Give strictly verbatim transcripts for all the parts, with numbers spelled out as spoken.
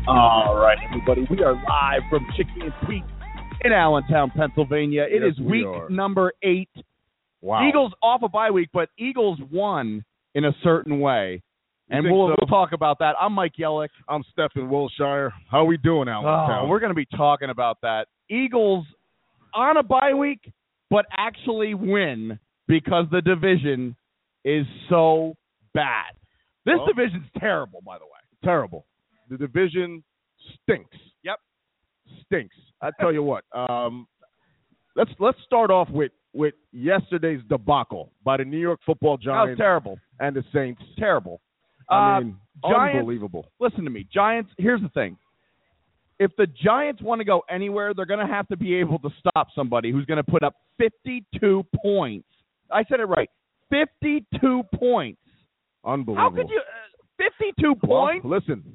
All right, everybody. We are live from Chickie's Peak in Allentown, Pennsylvania. It yes, is week are. number eight. Wow. Eagles off a bye week, but Eagles won in a certain way. You and so? we'll, we'll talk about that. I'm Mike Yellick. I'm Stephen Wilshire. How we doing, Allentown? Oh, we're going to be talking about that. Eagles on a bye week, but actually win because the division is so bad. This well, division's terrible, by the way. Terrible. The division stinks. Yep. Stinks. I tell you what, um, let's let's start off with, with yesterday's debacle by the New York Football Giants. That was terrible. And the Saints. Terrible. I mean, uh, Giants, unbelievable. Listen to me. Giants, here's the thing. If the Giants want to go anywhere, they're going to have to be able to stop somebody who's going to put up fifty-two points. I said it right. fifty-two points. Unbelievable. How could you uh, – fifty-two well, points? Listen,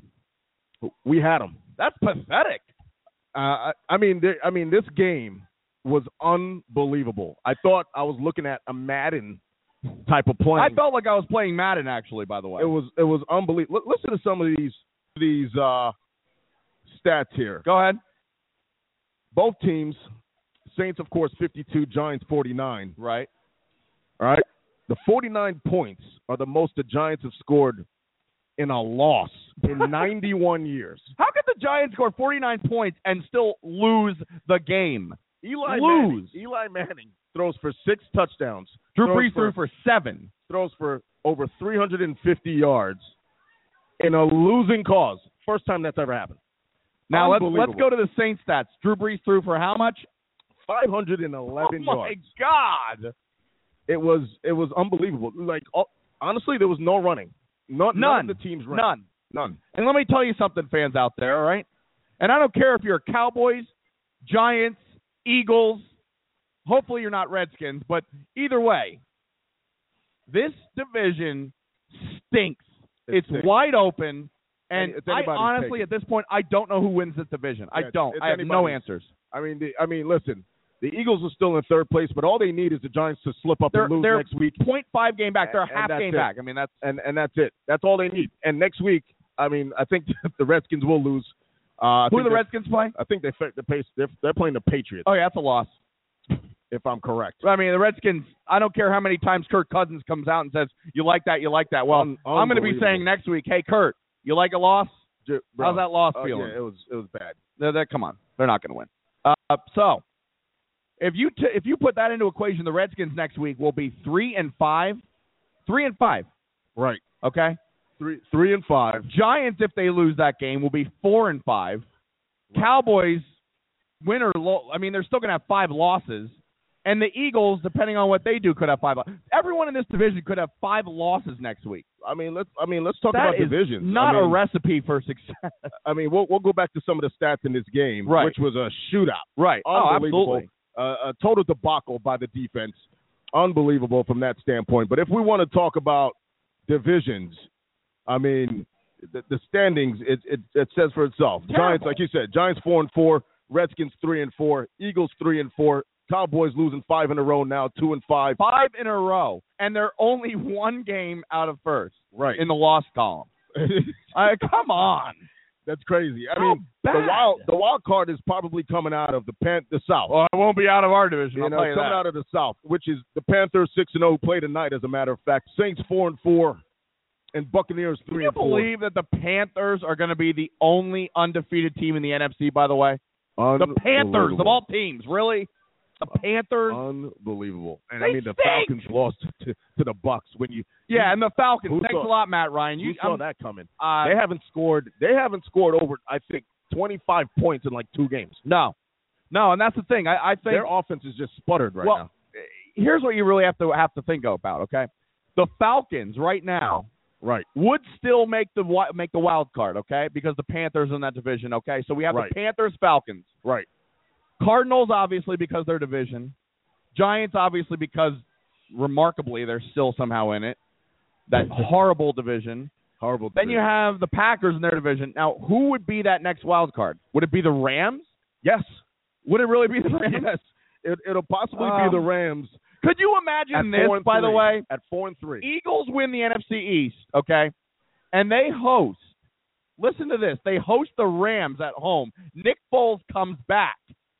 we had them. That's pathetic. Uh, I, I mean, there, I mean, this game was unbelievable. I thought I was looking at a Madden type of play. I felt like I was playing Madden, actually, by the way. It was it was unbelievable. L- listen to some of these these uh, stats here. Go ahead. Both teams, Saints, of course, fifty-two, Giants, forty-nine. Right. All right. The forty-nine points are the most the Giants have scored in a loss in ninety-one years. How could the Giants score forty-nine points and still lose the game? Eli lose. Manning, Eli Manning throws for six touchdowns. Drew throws Brees for, threw for seven. Throws for over three hundred fifty yards in a losing cause. First time that's ever happened. Now let's let's go to the Saints stats. Drew Brees threw for how much? five hundred eleven oh my yards. God. It was it was unbelievable. Like honestly, there was no running. Not, none. None of the teams ran. None. None. And let me tell you something, fans out there, all right? And I don't care if you're Cowboys, Giants, Eagles. Hopefully you're not Redskins, but either way, this division stinks. It it's stinks. wide open, and it's I honestly, take. at this point, I don't know who wins this division. Yeah, I don't. I have no answers. I mean, the, I mean, listen. The Eagles are still in third place, but all they need is the Giants to slip up they're, and lose they're next week. point five game back. They're a and, half and game it. back. I mean, that's and and that's it. That's all they need. And next week, I mean, I think the Redskins will lose. Uh, who do the Redskins play? I think they the pace. They're, they're playing the Patriots. Oh yeah, that's a loss. If I'm correct. I mean, the Redskins. I don't care how many times Kirk Cousins comes out and says, "You like that? You like that?" Well, Un- I'm going to be saying next week, "Hey, Kurt, you like a loss? Bro, How's that loss uh, feeling?" Yeah, it was it was bad. They're, they're, come on, they're not going to win. Uh, so. If you t- if you put that into equation, the Redskins next week will be three and five, three and five. Right. Okay. Three three and five. Giants, if they lose that game, will be four and five. Right. Cowboys, win or lo- I mean, they're still going to have five losses, and the Eagles, depending on what they do, could have five. Lo- Everyone in this division could have five losses next week. I mean, let's I mean let's talk that about is divisions. Not I mean, a recipe for success. I mean, we'll we'll go back to some of the stats in this game, right. which was a shootout. Right. Oh, absolutely. Uh, a total debacle by the defense. Unbelievable from that standpoint. But if we want to talk about divisions, I mean, the, the standings, it, it it says for itself. Terrible. Giants, like you said, Giants four and four, Redskins three and four, Eagles three and four, Cowboys losing five in a row now, two and five. Five in a row. And they're only one game out of first. Right. In the loss column. uh, come on. That's crazy. I How mean, bad? the wild the wild card is probably coming out of the Pan- the South. Well, it won't be out of our division. You I'll know, tell you coming that. out of the South, which is the Panthers six and zero play tonight. As a matter of fact, Saints four and four, and Buccaneers three and four. Can you believe that the Panthers are going to be the only undefeated team in the N F C? By the way, the Panthers of all teams, really. The Panthers. Unbelievable. And they I mean, the stink. Falcons lost to, to the Bucks when you. Yeah, and the Falcons. Who Thanks saw, a lot, Matt Ryan. You who saw I'm, that coming? Uh, they haven't scored. They haven't scored over, I think, twenty-five points in like two games. No, no, and that's the thing. I, I think their offense is just sputtered right well, now. Here's what you really have to have to think about. Okay, the Falcons right now. Right. Would still make the make the wild card. Okay, because the Panthers are in that division. Okay, so we have right. the Panthers, Falcons. Right. Cardinals, obviously, because they're division. Giants, obviously, because remarkably they're still somehow in it. That horrible division. Horrible Then division. you have the Packers in their division. Now, who would be that next wild card? Would it be the Rams? Yes. Would it really be the Rams? Yes. It, it'll possibly Um, be the Rams. Could you imagine At this, four and by the three. way? At four and three. Eagles win the N F C East, okay? And they host Listen to this. They host the Rams at home. Nick Foles comes back,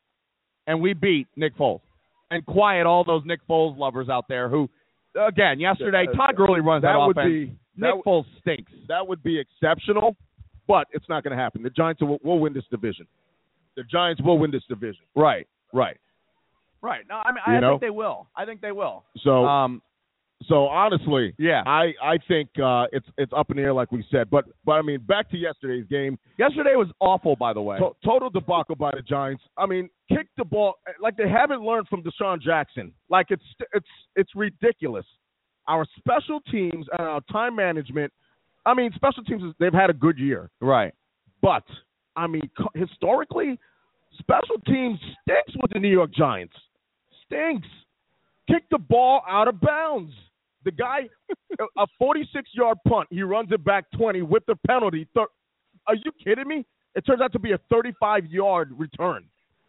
and we beat Nick Foles. And quiet all those Nick Foles lovers out there who, again, yesterday, Todd Gurley runs that, that would offense. Be, that Nick Foles stinks. That would be exceptional, but it's not going to happen. The Giants will, will win this division. The Giants will win this division. Right. Right. Right. No, I mean, I You know? think they will. I think they will. So, Um, so honestly, yeah. I, I think uh, it's it's up in the air like we said. But but I mean, back to yesterday's game. Yesterday was awful, by the way. To- total debacle by the Giants. I mean, kick the ball like they haven't learned from Deshaun Jackson. Like it's it's it's ridiculous. Our special teams and our time management. I mean, special teams they've had a good year, Right. but I mean, co- historically, special teams stinks with the New York Giants. Stinks. Kick the ball out of bounds. The guy, a forty-six-yard punt, he runs it back twenty with the penalty. Thir- Are you kidding me? It turns out to be a thirty-five-yard return.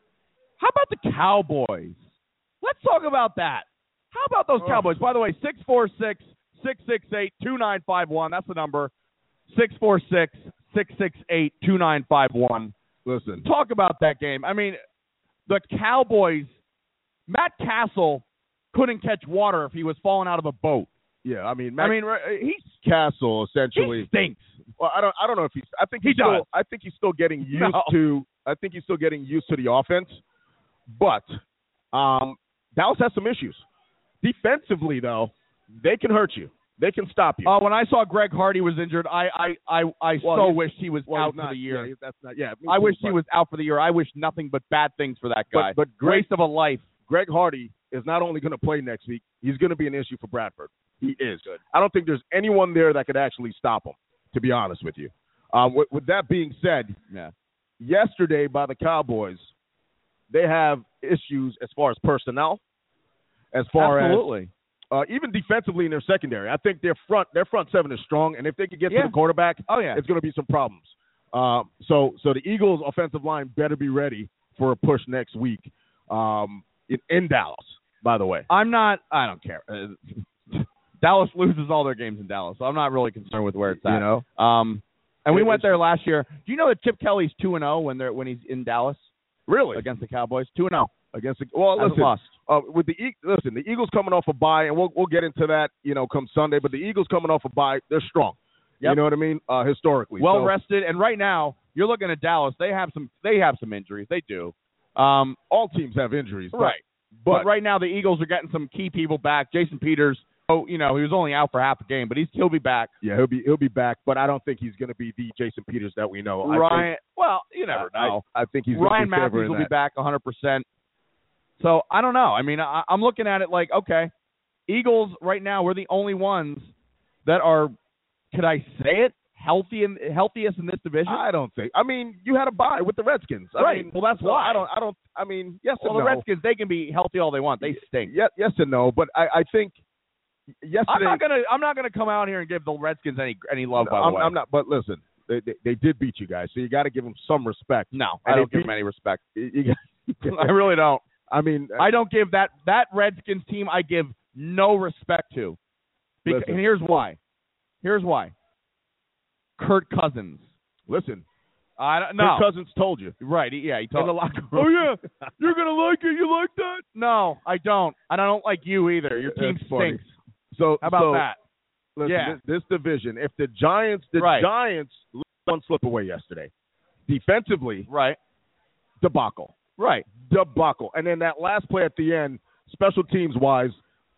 How about the Cowboys? Let's talk about that. How about those Oh. Cowboys? By the way, six four six, six six eight, two nine five one. That's the number. six four six, six six eight, two nine five one. Listen, Talk about that game. I mean, the Cowboys, Matt Castle couldn't catch water if he was falling out of a boat. yeah, I mean, I Mac mean, he's, Castle essentially. he stinks. Well, I don't, I don't know if he's. I think He he's still. does. I think he's still getting used No. to. I think he's still getting used to the offense. But um, Dallas has some issues. Defensively, though, they can hurt you. They can stop you. Uh, when I saw Greg Hardy was injured, I I I, I Well, so he's- wished he was well, out he's not, for the year. Yeah, that's not. Yeah, me I too, wish but, he was out for the year. I wish nothing but bad things for that guy. But, but Greg, Waste of a life. Greg Hardy is not only going to play next week. He's going to be an issue for Bradford. He is. Good. I don't think there's anyone there that could actually stop him. To be honest with you. Um, with, with that being said, Yeah. yesterday by the Cowboys, they have issues as far as personnel, as far Absolutely. as uh, even defensively in their secondary. I think their front their front seven is strong, and if they could get Yeah. to the quarterback, Oh, yeah. it's going to be some problems. Uh, so so the Eagles' offensive line better be ready for a push next week um, in, in Dallas. By the way, I'm not – I don't care. Uh, Dallas loses all their games in Dallas, so I'm not really concerned with where it's at. you know. Um, and we It- went it's- there last year. Do you know that Chip Kelly's two and oh when they're when he's in Dallas Really? against the Cowboys? two and oh. Against the well, Hasn't listen, lost. uh, with the E- listen, the Eagles coming off a bye, and we'll we'll get into that, you know, come Sunday. But the Eagles coming off a bye, they're strong. Yep. You know what I mean? Uh, historically, Well so, rested, and right now you're looking at Dallas. They have some they have some injuries. They do. Um, all teams have injuries, but- right. But, But right now the Eagles are getting some key people back. Jason Peters, oh, you know, he was only out for half a game, but he's he'll be back. yeah, he'll be he'll be back. But I don't think he's going to be the Jason Peters that we know. I Ryan, think, well, you never I, know. I think he's Ryan gonna be Matthews will be that. back one hundred percent. So I don't know. I mean, I, I'm looking at it like, okay, Eagles right now we're the only ones that are, could I say it, healthy and healthiest in this division. I don't think. I mean, you had a bye with the Redskins. I Right. mean, Well, that's so why. I don't. I don't. I mean, yes well, and the no. Redskins, they can be healthy all they want. They stink. Yes, yes and no. But I, I think yesterday. I'm not gonna. I'm not gonna come out here and give the Redskins any any love. By the I'm, way, I'm not. But listen, they, they, they did beat you guys, so you got to give them some respect. No, And I don't they give beat- them any respect. You, you got- I really don't. I mean, I don't give that that Redskins team. I give no respect to. Because, Listen. and here's why. Here's why. Kirk Cousins. listen. I don't no. Kirk Cousins told you. Right. he- Yeah. He told. In the locker room. Oh yeah. You're gonna like it. You like that? No, I don't. And I don't like you either. Your team That's funny. stinks. So How about so, that? Listen, Yeah. this, this division. If the Giants, the Right. Giants let one slip away yesterday. Defensively, Right. debacle, Right. debacle, and then that last play at the end, special teams wise,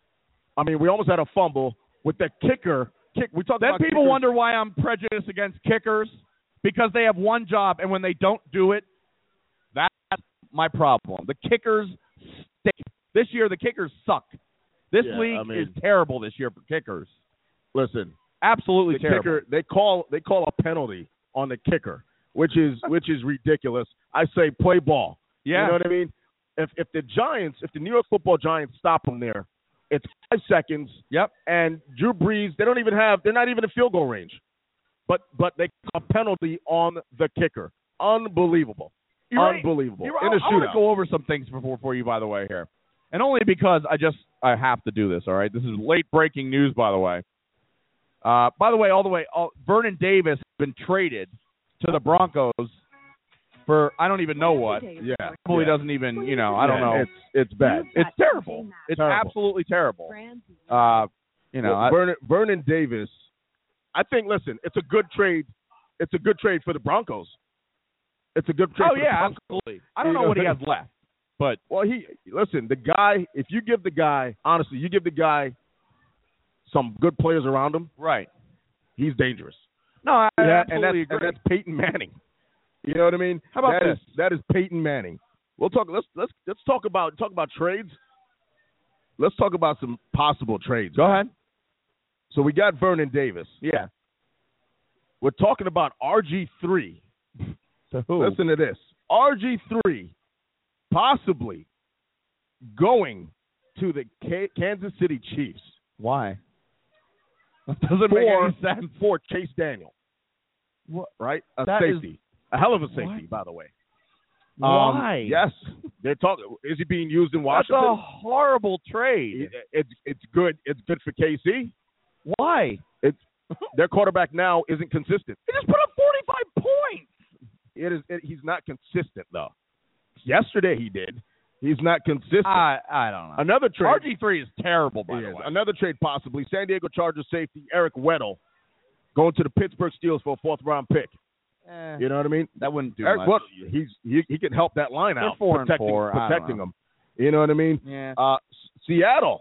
I mean, we almost had a fumble with the kicker. Kick. We talked Then about people kickers. wonder why I'm prejudiced against kickers because they have one job, and when they don't do it, that's my problem. The kickers stink. This year, the kickers suck. This Yeah, league I mean- is terrible this year for kickers. Listen, Absolutely the terrible. kicker. They call they call a penalty on the kicker, which is which is ridiculous. I say play ball. Yeah. You know what I mean? If if the Giants, if the New York Football Giants stop them there, it's five seconds. Yep. And Drew Brees, they don't even have, they're not even in field goal range. But but they call a penalty on the kicker. Unbelievable. You're right. Unbelievable. You're, in I, a I want to shootout. go over some things before for you, by the way, here. And only because I just I have to do this, all right? This is late breaking news, by the way. Uh, by the way, all the way, all, Vernon Davis has been traded to the Broncos for I don't even know what. Yeah, Probably yeah. doesn't even, you know, I don't Yeah, know. It's it's bad. It's terrible. It's Terrible. absolutely terrible. Uh, you know, Well, I, Vernon, Vernon Davis. I think. Listen, it's a good trade. It's a good trade for the Broncos. It's a good trade. oh for yeah, the Broncos. absolutely. I don't You know know what he what I has left, but Well, he listen. The guy. If you give the guy, honestly, you give the guy some good players around him, right. he's dangerous. No, I Yeah, and absolutely that's, agree. and that's Peyton Manning. You know what I mean? How about that this? is- that is Peyton Manning. We'll talk. Let's let's let's talk about talk about trades. Let's talk about some possible trades. Go ahead. So we got Vernon Davis. Yeah. We're talking about R G three. To who? Listen to this. R G three possibly going to the K- Kansas City Chiefs. Why? That doesn't for, make any sense. for Chase Daniel. What? Right? A That is- safety. A hell of a safety, What? by the way. Why? Um, yes. They're talking. Is he being used in That's Washington? a horrible trade. It- it's it's good. It's good for K C. Why? It's their quarterback now isn't consistent. He just put up forty-five points. It is. It, he's not consistent though. Yesterday he did. He's not consistent. I I don't know. Another trade. R G three is terrible, by He the is. way. Another trade possibly. San Diego Chargers safety Eric Weddle going to the Pittsburgh Steelers for a fourth round pick. Eh, You know what I mean? that wouldn't do Eric much. Weddle, he's he, he can help that line They're out, four and protecting four. I don't protecting know. them. You know what I mean? Yeah. Uh, S- Seattle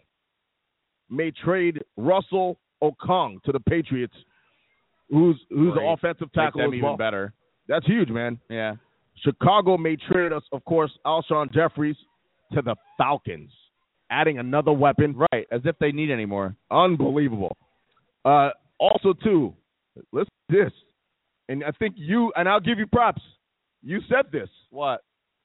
may trade Russell Okung to the Patriots, who's who's Great. the offensive Make tackle them as even well. better. That's huge, man. Yeah. Chicago may trade us, of course, Alshon Jeffries to the Falcons, adding another weapon. Right. As if they need any more. Unbelievable. Uh, also, too, listen to this, and I think you, and I'll give you props. You said this. What?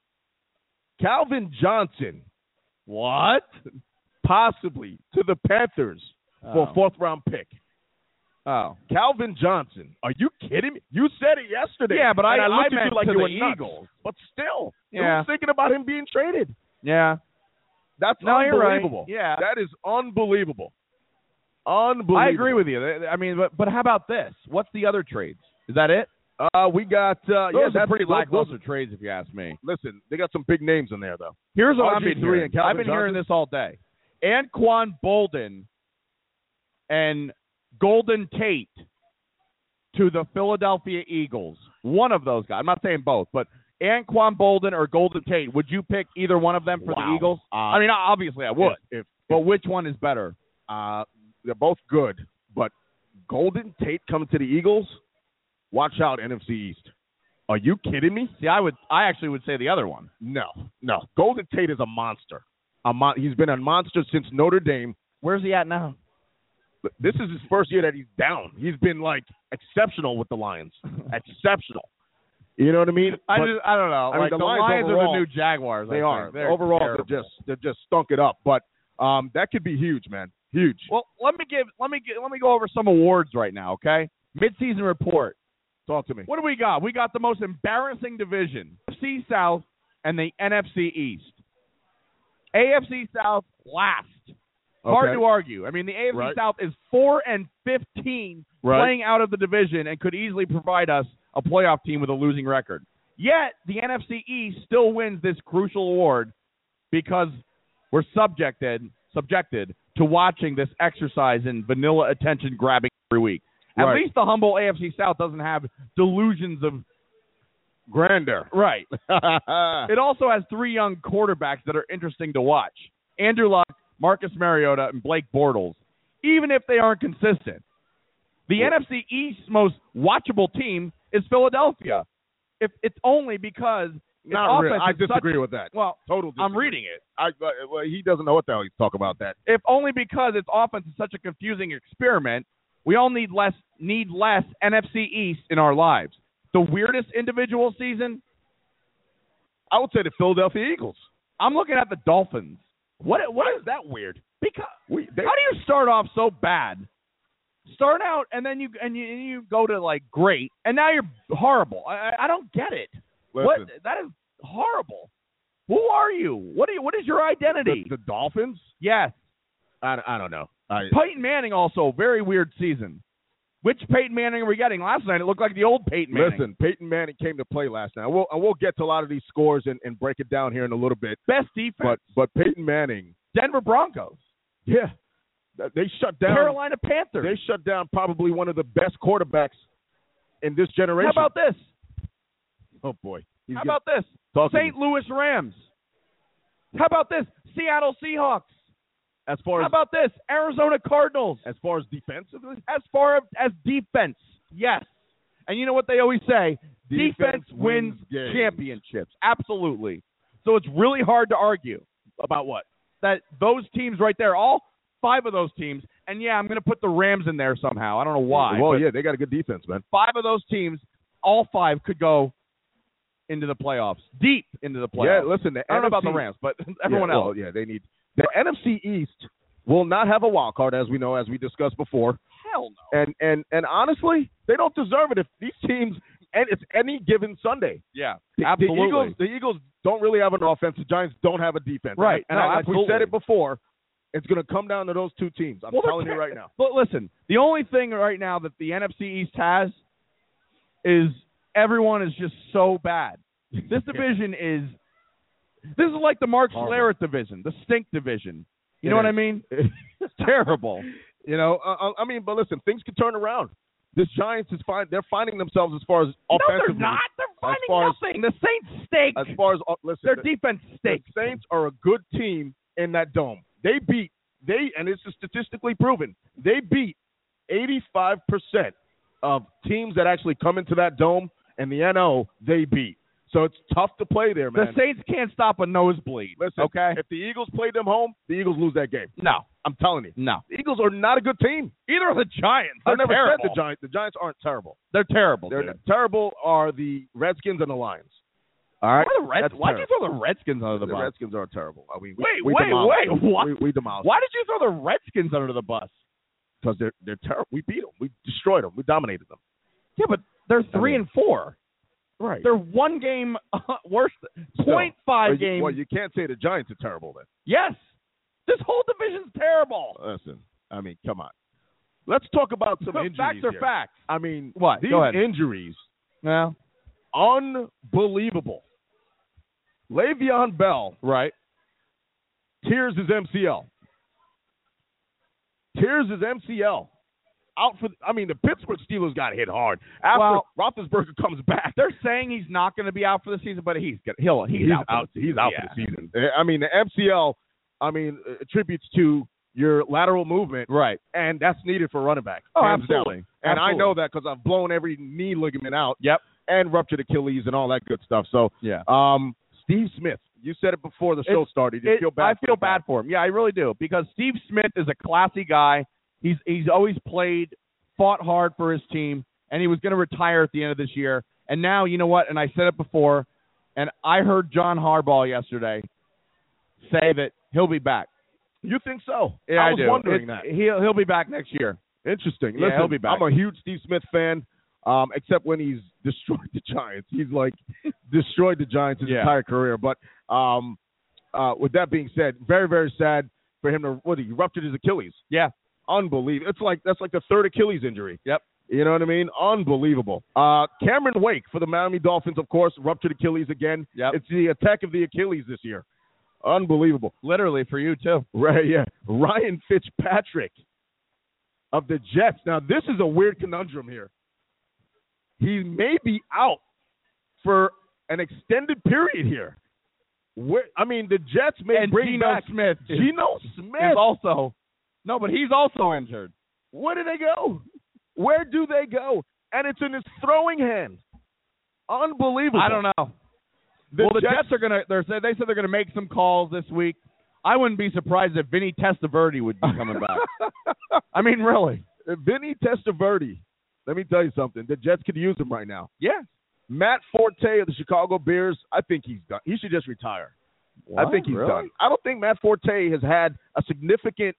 Calvin Johnson, What? possibly to the Panthers for a Oh. fourth round pick. Oh. Calvin Johnson. Are you kidding me? You said it yesterday. Yeah, but I, and I looked I at meant you like to you the were nuts. Eagles. But still, Yeah. you were thinking about him being traded. Yeah. That's No, you're right. unbelievable. Yeah. That is unbelievable. Unbelievable. I agree with you. I mean, but but how about this? What's the other trades? Is that it? Uh, we got uh, Those yeah, are that's pretty those- lackluster those- trades, if you ask me. Listen, they got some big names in there though. Here's what I've R G been three hearing. and Calvin I've been hearing Johnson. this all day. Anquan Bolden and Golden Tate to the Philadelphia Eagles. One of those guys. I'm not saying both, but Anquan Bolden or Golden Tate. Would you pick either one of them for Wow. the Eagles? Uh, I mean, obviously I would. If, if But which one is better? uh, they're both good, but Golden Tate coming to the Eagles, watch out, N F C East. Are you kidding me? See, I would. I actually would say the other one. No, no. Golden Tate is a monster. A mon- he's been a monster since Notre Dame. Where's he at now? This is his first year that he's down. He's been like exceptional with the Lions. Exceptional. You know what I mean? I But just. I don't know. I mean, like the the Lions Lions are overall, the new Jaguars. I they think. are. They're Overall, terrible. they're just they're just stunk it up. But um, that could be huge, man. Huge. Well, let me give. Let me get. Let me go over some awards right now. Okay. Midseason report. Talk to me. What do we got? We got the most embarrassing division: N F C South and the N F C East. A F C South last. Hard Okay. to argue. I mean, the A F C Right. South is four and fifteen Right. playing out of the division and could easily provide us a playoff team with a losing record. Yet the N F C East still wins this crucial award because we're subjected subjected to watching this exercise in vanilla attention grabbing every week. At Right. least the humble A F C South doesn't have delusions of Grandeur. right. It also has three young quarterbacks that are interesting to watch. Andrew Luck, Marcus Mariota, and Blake Bortles, even if they aren't consistent. The Well- N F C East's most watchable team is Philadelphia. If it's only because its Not really. offense I is such- disagree with that. well, Total. I'm disagree. reading it. I, uh, well, he doesn't know what the hell he's talking about. That. If only because its offense is such a confusing experiment, we all need less need less N F C East in our lives. The weirdest individual season, I would say the Philadelphia Eagles. I'm looking at the Dolphins. What what Why is is that weird? because We, they, how do you start off so bad? Start out and then you and you, and you go to like great, and now you're horrible. I I, I don't get it. What listen, that is horrible. Who are you? What are you? What is your identity? the, the Dolphins? yes, I, I don't know. I, Peyton Manning also very weird season. Which Peyton Manning are we getting? Last night it looked like the old Peyton Manning. Listen, Peyton Manning came to play last night. We'll, and we'll get to a lot of these scores and, and break it down here in a little bit. Best defense. But but Peyton Manning. Denver Broncos. Yeah. They shut down. Carolina Panthers. They shut down probably one of the best quarterbacks in this generation. How about this? Oh, boy. He's How about this? Talking. Saint Louis Rams. How about this? Seattle Seahawks. As far as How about this? Arizona Cardinals. as far as defensively, As far as defense, yes. And you know what they always say? Defense, Defense wins, wins games. championships. Absolutely. So it's really hard to argue about what? that those teams right there, all five of those teams, and yeah, I'm going to put the Rams in there somehow. I don't know why. Well, but yeah, they got a good defense, man. Five of those teams, all five could go into the playoffs, deep into the playoffs. Yeah, listen, the I don't know N F C about the Rams, but everyone yeah, else. Well, yeah, they need the N F C East will not have a wild card, as we know, as we discussed before. Hell no. And and and honestly, they don't deserve it if these teams. And it's any given Sunday. Yeah, The, absolutely. The Eagles, the Eagles don't really have an offense. The Giants don't have a defense. Right. And No, I, like we absolutely. said it before, it's going to come down to those two teams. I'm Well, they're telling you ter- right now. But listen, the only thing right now that the N F C East has is everyone is just so bad. This division is this is like the Mark Horrible. Schlereth division, the stink division. You It know what is. I mean? It's terrible. You know, uh, I mean, but listen, things can turn around. This Giants is fine. They're finding themselves as far as No, offensively. they're not. They're finding far as- nothing. The Saints stink. As far as uh, listen, Their the, defense the stinks. Saints are a good team in that dome. They beat they, and this is statistically proven. They beat eighty-five percent of teams that actually come into that dome, and the N O they beat. So it's tough to play there, man. The Saints can't stop a nosebleed. Listen, okay? if the Eagles played them home, the Eagles lose that game. No, I'm telling you. no. The Eagles are not a good team. Either are the Giants. They're I never terrible. said the Giants. The Giants aren't terrible. They're terrible. They're dude. terrible are the Redskins and the Lions. All Why right? the Reds, That's why'd you terrible. throw the Redskins under the, The bus? Redskins are terrible. I mean, we, Wait, we wait, demolished wait, them. what? We, we demolished Why did you throw the Redskins under the bus? because they're they're terrible. We beat them. We destroyed them. We dominated them. Yeah, but they're three mean- and four. Right. They're one game uh, worse. Still, Point five well, you, games. Well, you can't say the Giants are terrible then. Yes, this whole division's terrible. Listen, I mean, come on. Let's talk about some injuries Facts are here. facts. I mean, What? these Go ahead. injuries, Well, unbelievable. Le'Veon Bell right. tears his M C L. Tears his M C L. Out for, I mean, the Pittsburgh Steelers got hit hard. After Well- Roethlisberger comes back, They're saying he's not going to be out for the season, but he's gonna, he'll he's, he's out. for out. the He's season. out Yeah. for the season. I mean, the M C L, I mean, attributes to your lateral movement, Right. and that's needed for running back. Oh, hands absolutely. down. And I Absolutely. know that because I've blown every knee ligament out. Yep. And ruptured Achilles and all that good stuff. So, Yeah. um, Steve Smith, you said it before the show It- started. You It- feel bad. I for feel the guy. bad for him. Yeah, I really do because Steve Smith is a classy guy. He's he's always played, fought hard for his team, and he was going to retire at the end of this year. And now, you know what? And I said it before, and I heard John Harbaugh yesterday say that he'll be back. You think so? Yeah, I I was do. wondering It's- that. He'll he'll be back next year. Interesting. Yeah, Listen, he'll be back. I'm a huge Steve Smith fan, um, except when he's destroyed the Giants. He's like destroyed the Giants his Yeah. entire career. But um, uh, with that being said, very, very sad for him to what he ruptured his Achilles. Yeah. Unbelievable. It's like that's like the third Achilles injury. Yep. You know what I mean? Unbelievable. Uh, Cameron Wake for the Miami Dolphins, of course, ruptured Achilles again. Yep. It's the attack of the Achilles this year. Unbelievable. Literally for you too. Right, yeah. Ryan Fitzpatrick of the Jets. Now, this is a weird conundrum here. He may be out for an extended period here. Where, I mean, the Jets may And bring Geno back Smith is- Geno Is Smith. also no, but he's also injured. Where do they go? Where do they go? And it's in his throwing hand. Unbelievable. I don't know. The well, the Jets, Jets, are gonna. They're they said they're gonna make some calls this week. I wouldn't be surprised if Vinny Testaverde would be coming back. I mean, really? Vinny Testaverde. Let me tell you something. The Jets could use him right now. Yeah. Matt Forte of the Chicago Bears, I think he's done. He should just retire. I think he's really? done. I don't think Matt Forte has had a significant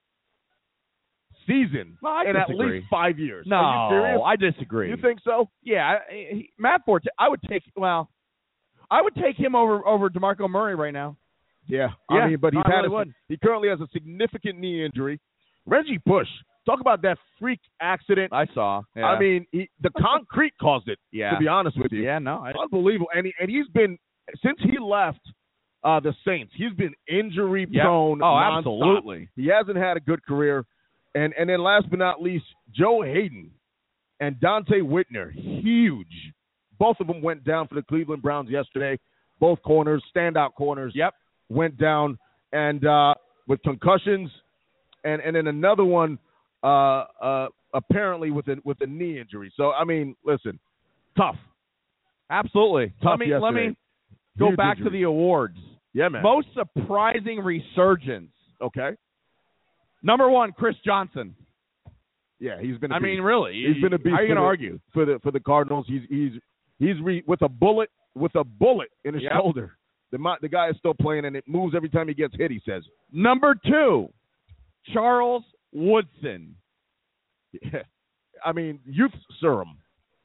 season No, I in at disagree. least five years. Are you serious? No, I disagree. You think so? Yeah, I- he, Matt Forte. I would take. Well, I would take him over over DeMarco Murray right now. Yeah. Yeah, I mean, but he's I had really a, would. he currently has a significant knee injury. Reggie Bush, talk about that freak accident. I saw. Yeah. I mean, he, the concrete caused it, yeah. to be honest with you. Yeah, no. I, Unbelievable. And, he, and he's been, since he left uh, the Saints, he's been injury-prone. Yep. Oh, nonstop. absolutely. He hasn't had a good career. And, and then last but not least, Joe Hayden and Dante Whitner, huge. Both of them went down for the Cleveland Browns yesterday. Both corners, standout corners, yep, went down. And uh, with concussions, and, and then another one uh, uh, apparently with a, with a knee injury. So, I mean, listen, tough. Absolutely. Tough let me yesterday. let me go Huge back injury. to the awards. Yeah, man. Most surprising resurgence. Okay. Number one, Chris Johnson. Yeah, he's been. A I beast. mean, really, he's been a beast. How are you going to the, argue for the for the Cardinals? He's he's he's re, with a bullet with a bullet in his yep. shoulder. The the guy is still playing, and it moves every time he gets hit. He says. Number two, Charles Woodson. Yeah. I mean, youth serum.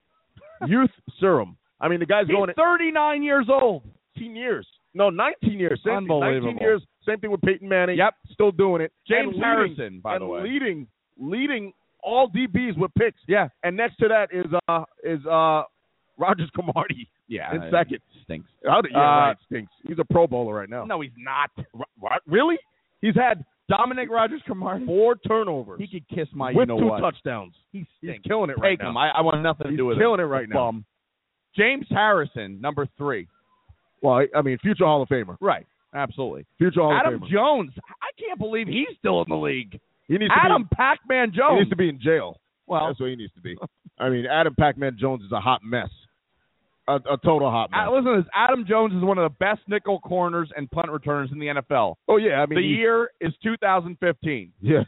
Youth serum. I mean, the guy's He's going at thirty-nine years old. eighteen years. No, nineteen years. Same Unbelievable. nineteen years. Same thing with Peyton Manning. Yep. Still doing it. James and Harrison, leading, by and the way. leading, leading all D Bs with picks. Yeah. And next to that is uh is uh Rogers Cromartie. Yeah. In second. Stinks. How did, yeah, Uh, right, stinks. He's a Pro Bowler right now. No, he's not. What? Really? He's had Dominic Rogers Cromartie. four turnovers. He could kiss my with you know two what. touchdowns. He's He's killing it right Take now. him. I, I want nothing to He's do with it. killing it right now. Bum. James Harrison, number three. Well, I, I mean, future Hall of Famer. Right. Absolutely. Future Hall Adam of Famer. Jones. I can't believe he's still in the league. He needs Adam to be, Pac-Man He Jones. needs to be in jail. Well, that's what he needs to be. I mean, Adam Pac-Man Jones is a hot mess. A, a total hot mess. Uh, listen to this. Adam Jones is one of the best nickel corners and punt returners in the N F L. Oh, yeah. I mean, the he, year is two thousand fifteen. Yeah.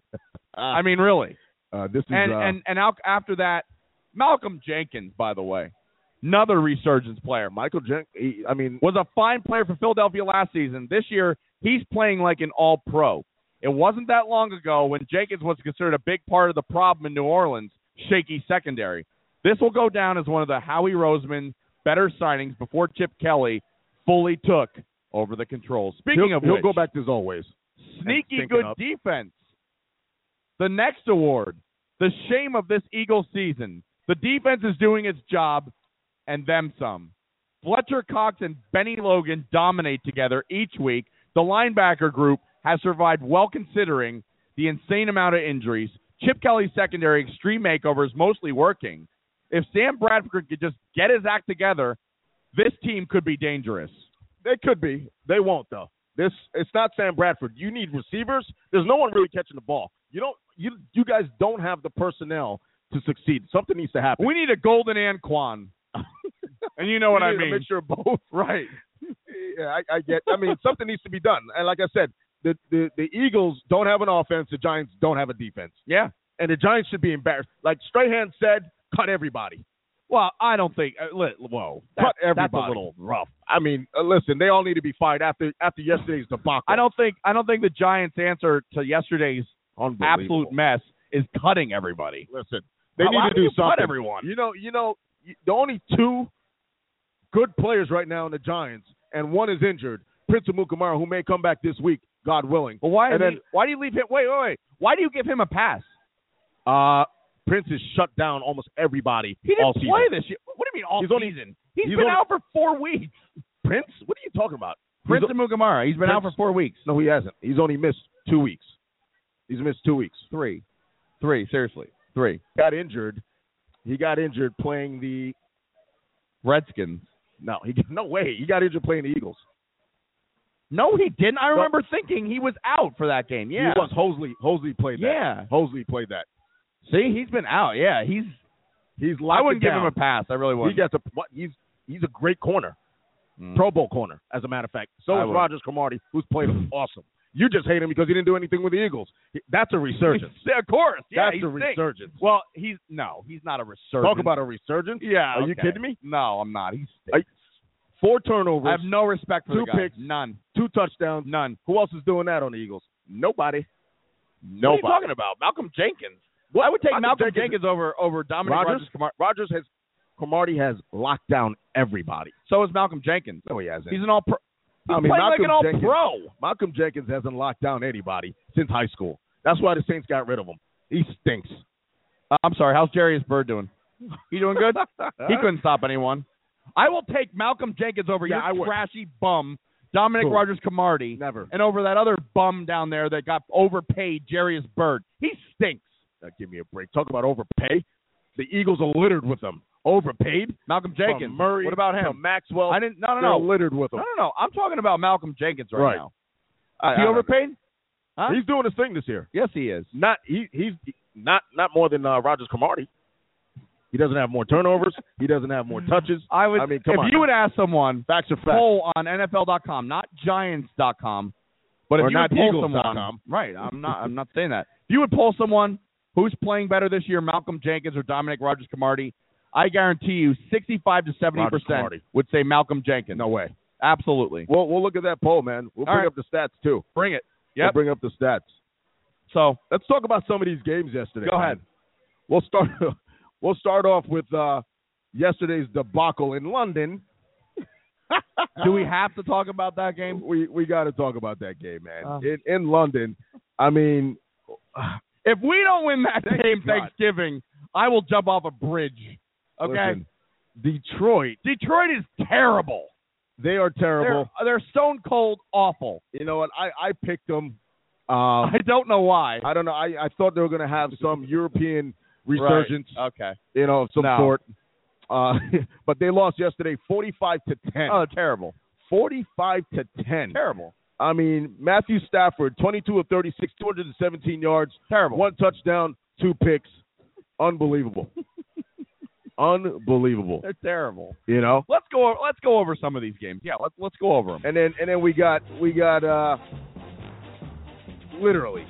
I mean, really. Uh, this is And uh, and and out, after that, Malcolm Jenkins, by the way, another resurgence player. Michael Jenkins. I mean, was a fine player for Philadelphia last season. This year, he's playing like an all-pro. It wasn't that long ago when Jenkins was considered a big part of the problem in New Orleans, shaky secondary. This will go down as one of the Howie Roseman better signings before Chip Kelly fully took over the controls. Speaking he'll, of he'll which, go back to his always. sneaky stinking good up. defense. The next award, the shame of this Eagles season. The defense is doing its job, and them some. Fletcher Cox and Benny Logan dominate together each week. The linebacker group has survived well considering the insane amount of injuries. Chip Kelly's secondary extreme makeover is mostly working. If Sam Bradford could just get his act together, this team could be dangerous. They could be. They won't, though. This it's not Sam Bradford. You need receivers. There's no one really catching the ball. You don't. You you guys don't have the personnel to succeed. Something needs to happen. We need a golden Anquan. And you know what We I need a mean. mixture of both. Right. Yeah, I, I get. I mean, something needs to be done. And like I said, the, the the Eagles don't have an offense. The Giants don't have a defense. Yeah. And the Giants should be embarrassed. Like Strahan said, cut everybody. Well, I don't think. Uh, li- whoa, Cut that, everybody. That's a little rough. I mean, uh, listen, they all need to be fired after after yesterday's debacle. I don't think. I don't think the Giants' answer to yesterday's absolute mess is cutting everybody. Listen, they How- need how to do do you cut something. everyone? You know, you know, the only two good players right now in the Giants, and one is injured, Prince Amukamara, who may come back this week, God willing. Well, why? And Then, then- why do you leave him? Wait, wait, wait. Why do you give him a pass? Uh, Prince has shut down almost everybody He didn't all season. play this year. What do you mean all He's only- season? He's, he's been only- out for four weeks. Prince? What are you talking about? Prince He's- Amukamara. He's been out for Prince- four weeks. No, he hasn't. He's only missed two weeks. He's missed two weeks. Three, three. Seriously, three. Got injured. He got injured playing the. Redskins. No, he no way. He got injured playing the Eagles. No, he didn't. I remember thinking he was out for that game. Yeah. He was. Hosley. Hosley played that. Yeah. Hosley played that. See, he's been out. Yeah, he's. He's I locked wouldn't it give down. him a pass. I really He wouldn't. gets a. What? He's he's a great corner. Mm. Pro Bowl corner, as a matter of fact. So I is would. Rogers Cromartie, who's played awesome. You just hate him because he didn't do anything with the Eagles. He- That's a resurgence. Yeah, of course. Yeah, That's he a stinks. resurgence. Well, he's no, he's not a resurgence. Talk about a resurgence. Yeah. Are you okay. kidding me? No, I'm not. He's. Are you- Four turnovers, I have no respect for two the guy. picks. None. two touchdowns. None. Who else is doing that on the Eagles? Nobody. What are you talking about? Malcolm Jenkins. Well, I would take Malcolm Malcolm Jenkins- Jenkins, over over Dominic Rogers? Rogers. Camar- Rogers has, Cromartie has locked down everybody. So is Malcolm Jenkins. No, he hasn't. He's an all pro. He's I mean, playing like Malcolm an all Jenkins- pro. Malcolm Jenkins hasn't locked down anybody since high school. That's why the Saints got rid of him. He stinks. Uh, I'm sorry. How's Jarius Byrd doing? He doing good? He couldn't stop anyone. I will take Malcolm Jenkins over Yeah, I your would. trashy bum, Dominic Cool. Rodgers-Cromartie. Never. And over that other bum down there that got overpaid, Jarius Byrd. He stinks. Now, give me a break. Talk about overpay. The Eagles are littered with them. Overpaid. Malcolm Jenkins. From Murray What about to him? Maxwell. I didn't. No, no, They're no. littered with them. No, no, no. I'm talking about Malcolm Jenkins right, Right. now. I- Is he I don't overpaid? know. Huh? He's doing his thing this year. Yes, he is. Not he. He's not not more than uh, Rogers Cromartie. He doesn't have more turnovers. He doesn't have more touches. I would. I mean, come if on. you would ask someone, Facts are facts. poll on N F L dot com, not Giants dot com, but if Or you not would poll Eagles dot someone, com. right? I'm not. I'm not saying that. If you would poll someone who's playing better this year, Malcolm Jenkins or Dominic Rodgers-Cromartie, I guarantee you, sixty-five to seventy percent Rodgers-Cromartie. would say Malcolm Jenkins. No way. Absolutely. We'll we'll look at that poll, man. We'll All bring right. up the stats too. Bring it. We'll Yep. bring up the stats. So Let's talk about some of these games yesterday. Go man. ahead. We'll start. We'll start off with uh, yesterday's debacle in London. do we have to talk about that game? We we got to talk about that game, man. Uh. in in London, I mean, If we don't win that Thank game God. Thanksgiving, I will jump off a bridge. Okay. listen, Detroit, Detroit is terrible. they are terrible. They're, they're stone cold awful. You know what? I I picked them. Um, I don't know why. I don't know. I, I thought they were going to have some European resurgence, Right. Okay. you know, of some No. sort. Uh, but they lost yesterday, forty-five to ten. Oh, terrible. forty-five to ten. Terrible. I mean, Matthew Stafford, twenty-two of thirty-six, two hundred seventeen yards, Terrible. one touchdown, two picks. Unbelievable. Unbelievable. They're terrible. You know. Let's go. Let's go over some of these games. Yeah, let's let's go over them. And then and then we got we got uh literally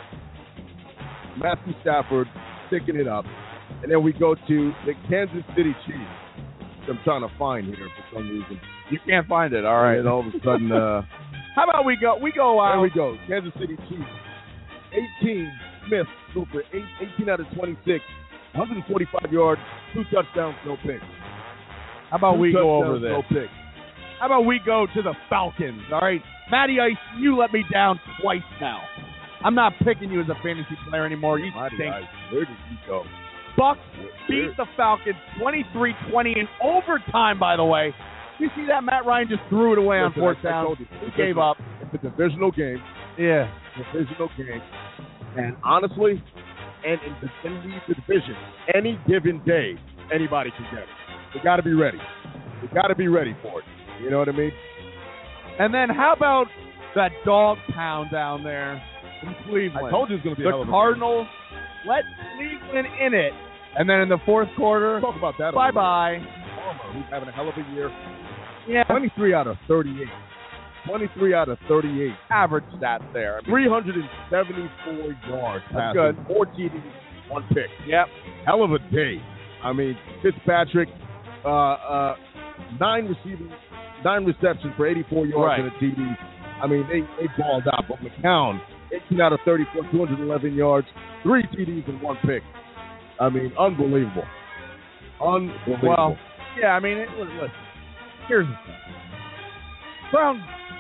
Matthew Stafford sticking it up. And then we go to the Kansas City Chiefs. I'm trying to find here for some reason. You can't find it. All right. And all of a sudden, uh, How about we go? We go out. there we go. Kansas City Chiefs. eighteen Smith, super. Eight, eighteen out of twenty-six. one hundred forty-five yards, two touchdowns, no picks. How about Two we go touchdowns, over this? No picks. How about we go to the Falcons? All right, Matty Ice, you let me down twice now. I'm not picking you as a fantasy player anymore. You Mighty stink. Ice, where did he go? Bucks Where- beat the Falcons twenty-three twenty in overtime, by the way. You see that? Matt Ryan just threw it away on Listen, fourth I- I down. told you, He it's gave a- up. It's a divisional game. Yeah. Divisional game. And honestly, and in the, in the division, any given day, anybody can get it. We got to be ready. We got to be ready for it. You know what I mean? And then how about that dog pound down there in Cleveland? I told you it's going to be a hell the of a Cardinals let Cleveland in it. And then in the fourth quarter, game. Talk about that. a little bye-bye. bit. Palmer, who's having a hell of a year. Yeah, twenty-three out of thirty-eight. twenty-three out of thirty-eight. average stats there. I mean, three hundred seventy-four yards That's passing. good. Four T Ds, one pick. yep. Hell of a day. I mean, Fitzpatrick, uh, uh, nine receiving, nine receptions for eighty-four yards Right. and a T D. I mean, they, they balled out. But McCown, eighteen out of thirty-four, two hundred eleven yards, three T Ds and one pick. I mean, unbelievable. Unbelievable. Well, yeah, I mean, it, listen, listen, here's the thing. Brown,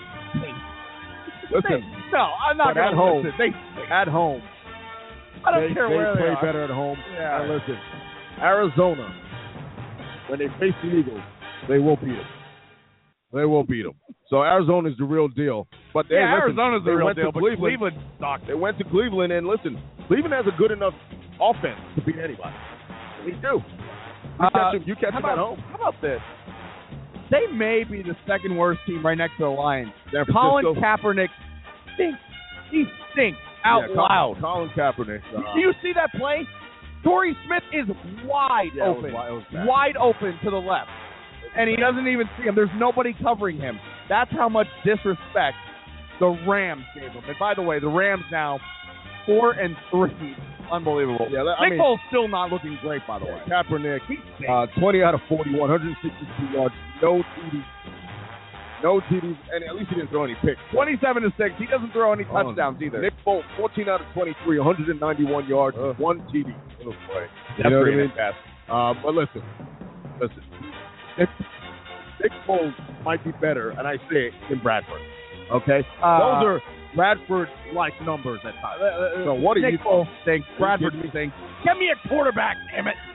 listen, no, I'm not but at going to home, listen. They, at home, I don't they, care they where play they are. better at home. Yeah. And listen, Arizona, when they face the Eagles, they will beat them. They will beat them. So Arizona's the real deal. But they, Yeah, listen, Arizona's the they real went deal, to but Cleveland. Cleveland sucks. They went to Cleveland, and listen, Cleveland has a good enough offense to beat anybody. They do. You Uh, catch them, you catch how them at about, home. How about this? They may be the second worst team right next to the Lions. San Colin Francisco. Kaepernick stinks. He stinks out Yeah, loud. Colin, Colin Kaepernick. Uh, Do you see that play? Torrey Smith is wide yeah, it was open. wi- it was bad. Wide open to the left. And he doesn't even see him. There's nobody covering him. That's how much disrespect the Rams gave him. And by the way, the Rams now four and three. Unbelievable. Yeah, I Nick mean- Foles still not looking great, by the way. Kaepernick, He stinks. uh, twenty out of forty, one hundred sixty-two yards, no T Ds. No T Ds, and at least he didn't throw any picks. twenty-seven to six. He doesn't throw any Oh, touchdowns either. Nick Foles, fourteen out of twenty-three, one hundred ninety-one yards, Uh. one T D. Oh, boy. That's You know what I pretty mean? fantastic. Uh, but listen, listen. Nick, Nick Foles might be better, and I say it, than Bradford. Okay? Uh, those are Bradford-like numbers at times. So what do Nick you Foles stinks. Bradford Give me- stinks. Get me a quarterback, damn it.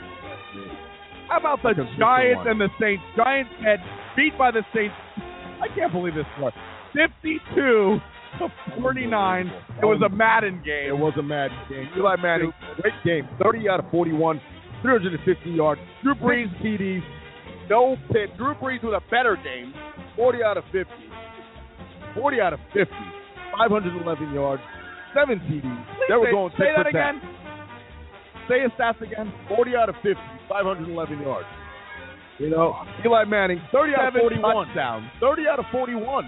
How about the Because Giants one. and the Saints? Giants get beat by the Saints. I can't believe this score. fifty-two to forty-nine. It was a Madden It game. was a mad game. Eli Manning, great game. thirty out of forty-one, three hundred fifty yards. Drew Brees, T Ds. No pick. Drew Brees with a better game. forty out of fifty. forty out of fifty. five hundred eleven yards. Seven T Ds. Please They were say, going say tit that for tat. again. Say his stats again. forty out of fifty. five hundred eleven yards. You know, Eli Manning, thirty out of Seven forty-one. touchdowns. thirty out of forty-one.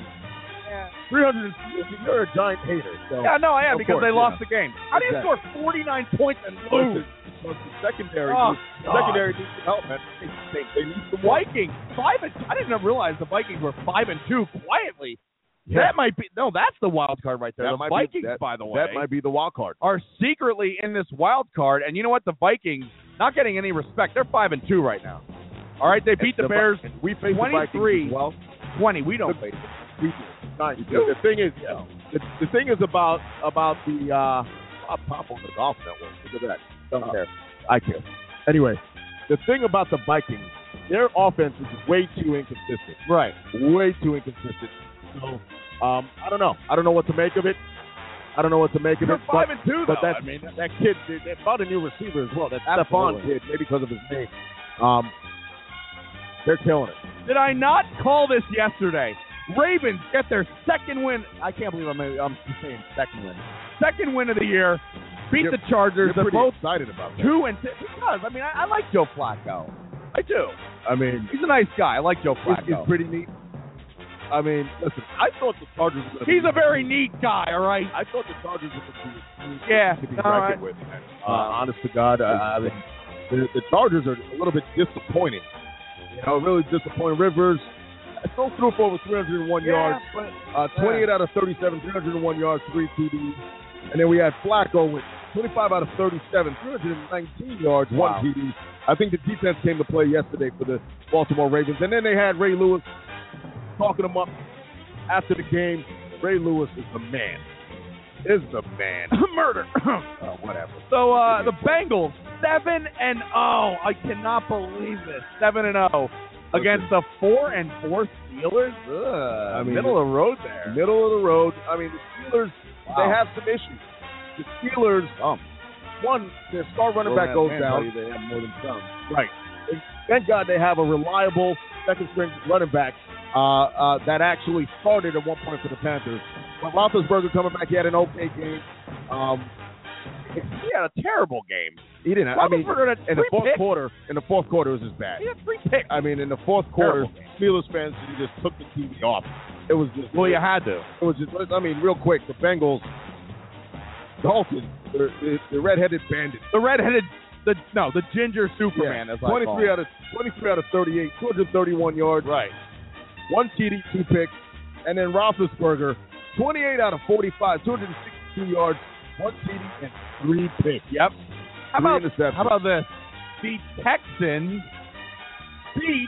three hundred fifty. You're a Giant hater. So. Yeah, no, I am Of because course, they yeah. lost the game. How do you Exactly. score forty-nine points and lose? Listen, the secondary, Oh, needs- God. secondary needs some help, man. They, they need some work. Vikings five and I didn't realize the Vikings were five and two quietly. Yeah. That might be no, that's the wild card right there. That the might be- Vikings, that- by the way, That might be the wild card. are secretly in this wild card. And you know what? The Vikings not getting any respect. They're five and two right now. All right, they beat the, The Bears Vi- We face the twenty-three. Vikings as well. twenty. We don't face them. We do. Nice. The, the thing is, the, the thing is about about the uh, I'll pop on the golf network. Look at that. Don't care. I care. Anyway, the thing about the Vikings, their offense is way too inconsistent. Right. Way too inconsistent. So um, I don't know. I don't know what to make of it. I don't know what to make of They're it. five but, and two, but though. that, I mean, that kid, they, they found a new receiver as well. That Absolutely. Stephon kid, maybe because of his name. Um, they're killing it. did I not call this yesterday? Ravens get their second win. I can't believe I'm I'm saying second win. Second win of the year. Beat You're- the Chargers. You're They're pretty both excited about that. two and two. Because I mean, I, I like Joe Flacco. I do. I mean, He's a nice guy. I like Joe It's, Flacco. it's pretty neat. I mean, listen, I thought the Chargers were going to He's a very neat guy. All right. I thought the Chargers were going to be Yeah. to be all right. reckoned with. Uh, honest to God, uh, I mean, the, the Chargers are a little bit disappointing. You know, really disappointing. Rivers still threw for over three hundred one Yeah, yards, but uh, twenty-eight out of thirty-seven, three hundred one yards, three T Ds. And then we had Flacco with twenty-five out of thirty-seven, three hundred nineteen yards, Wow. one T D. I think the defense came to play yesterday for the Baltimore Ravens. And then they had Ray Lewis talking them up after the game. Ray Lewis is the man. Is the man. murder. Oh, whatever. So uh, the Bengals seven and oh, I cannot believe this. Seven and oh against the four and four Steelers. Ugh, I mean, middle of the road there. Middle of the road. I mean, the Steelers, Wow. they have some issues. The Steelers, um, one, their star running back goes down. They have more than some. Right. And thank God they have a reliable second string running back uh, uh, that actually started at one point for the Panthers. But Roethlisberger coming back, he had an okay game. Um, He had a terrible game. he didn't. I mean, Roethlisberger had in the three fourth picks. quarter, in the fourth quarter, it was just bad. He had three picks. I mean, in the fourth quarter, Terrible game. Steelers fans you just took the T V off. It was just. Well, you had to. It was just. I mean, real quick, the Bengals, Dalton, the, the, the redheaded bandit. The redheaded, the no, the ginger Superman. Yeah, As I call twenty-three him. out of twenty-three out of thirty-eight, two hundred thirty-one yards, Right. one T D, two picks, and then Roethlisberger, twenty-eight out of forty-five, two hundred sixty-two yards, one T D, and three picks. Yep. How Three about interceptions. how about this? The Texans beat.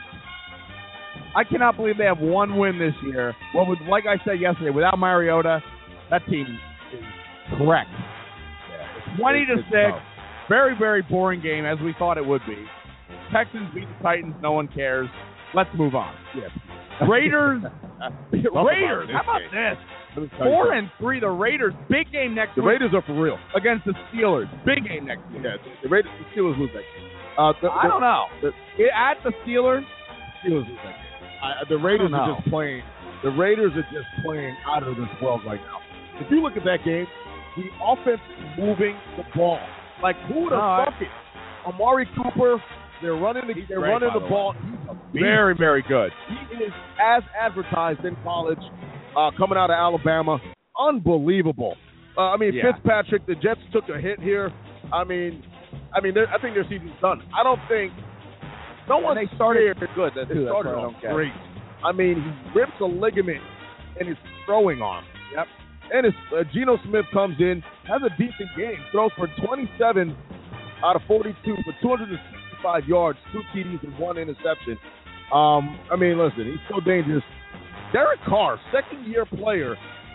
I cannot believe they have one win this year. Well, with, like I said yesterday, without Mariota, that team is correct. Twenty to It's- it's six. tough. Very, very boring game, as we thought it would be. Texans beat the Titans. No one cares. Let's move on. Yeah. Raiders. Talk Raiders. about this How about game. this? Let me tell you Four something. and three. The Raiders. Big game next The week Raiders are for real. against the Steelers. Big game next week. Yeah, the Raiders, the Steelers lose that game. Uh, the, I don't know. the- At the Steelers. Steelers lose that game. I, the Raiders I don't are know. just playing. The Raiders are just playing out of this world right now. If you look at that game, the offense is moving the ball. Like who would have No, I- thunk it? Amari Cooper, they're running the they're great, running by the the ball. He's a beast. Very, very good. He is as advertised in college, uh, coming out of Alabama. Unbelievable. Uh, I mean, Yeah. Fitzpatrick. The Jets took a hit here. I mean, I mean, they're- I think their season's done. I don't think no one they started scared. good. That's They too. That's started what I off don't get. great. I mean, he rips a ligament in his throwing arm. Yep. And his, uh, Geno Smith comes in, has a decent game, throws for twenty-seven out of forty-two for two hundred sixty-five yards, two T Ds, and one interception. Um, I mean, listen, he's so dangerous. Derek Carr, second-year player,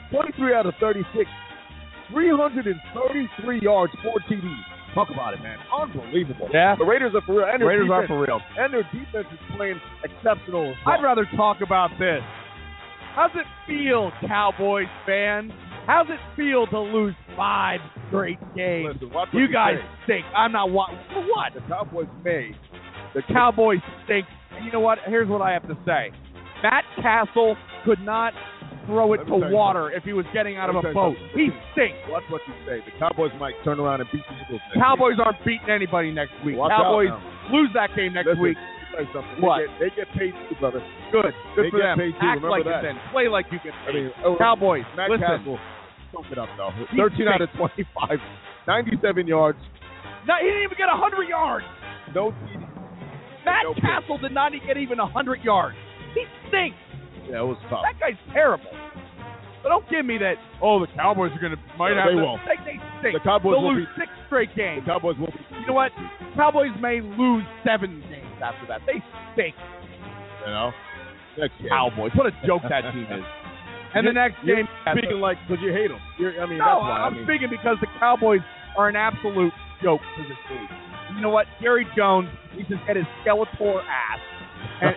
twenty-three out of thirty-six, three hundred thirty-three yards, four T Ds. Talk about it, man. Unbelievable. Yeah. The Raiders are for real. And their Raiders defense, are for real. And their defense is playing exceptional as well. I'd rather talk about this. How's it feel, Cowboys fans? How's it feel to lose five straight games? Listen, watch what you you guys say. stink. I'm not wa- for what? The Cowboys may. The Cowboys stink. And you know what? Here's what I have to say. Matt Castle could not throw it Let me to tell you water something. if he was getting out of Let a me tell you boat. something. He stinks. Watch what you say. The Cowboys might turn around and beat the Eagles next Cowboys week. aren't beating anybody next week. Watch Cowboys out now. lose that game next Listen, week. let me tell you something. What? They get, they get paid too, brother. Good. Good They for get them. paid too. Act Remember like that. it then. Play like you get I paid. mean, oh, Cowboys, Matt listen. Castle, sunk it up though. thirteen out of twenty-five, ninety-seven yards, No, he didn't even get one hundred yards. no T D. Matt No Castle did not get even one hundred yards. He stinks. Yeah, it was tough. That guy's terrible. But don't give me that, oh, the Cowboys are going to, might No, have they to, won't. They, they stink. The Cowboys They'll will lose be- six straight The games. Cowboys will be. You know what? Cowboys may lose seven games after that. They stink. You know, next game. Cowboys. What a joke that team is. And the next You're game, speaking like because you hate them. You're, I mean, no, that's why. I'm I mean, speaking because the Cowboys are an absolute joke to this league. You know what? Gary Jones needs to get his Skeletor ass and,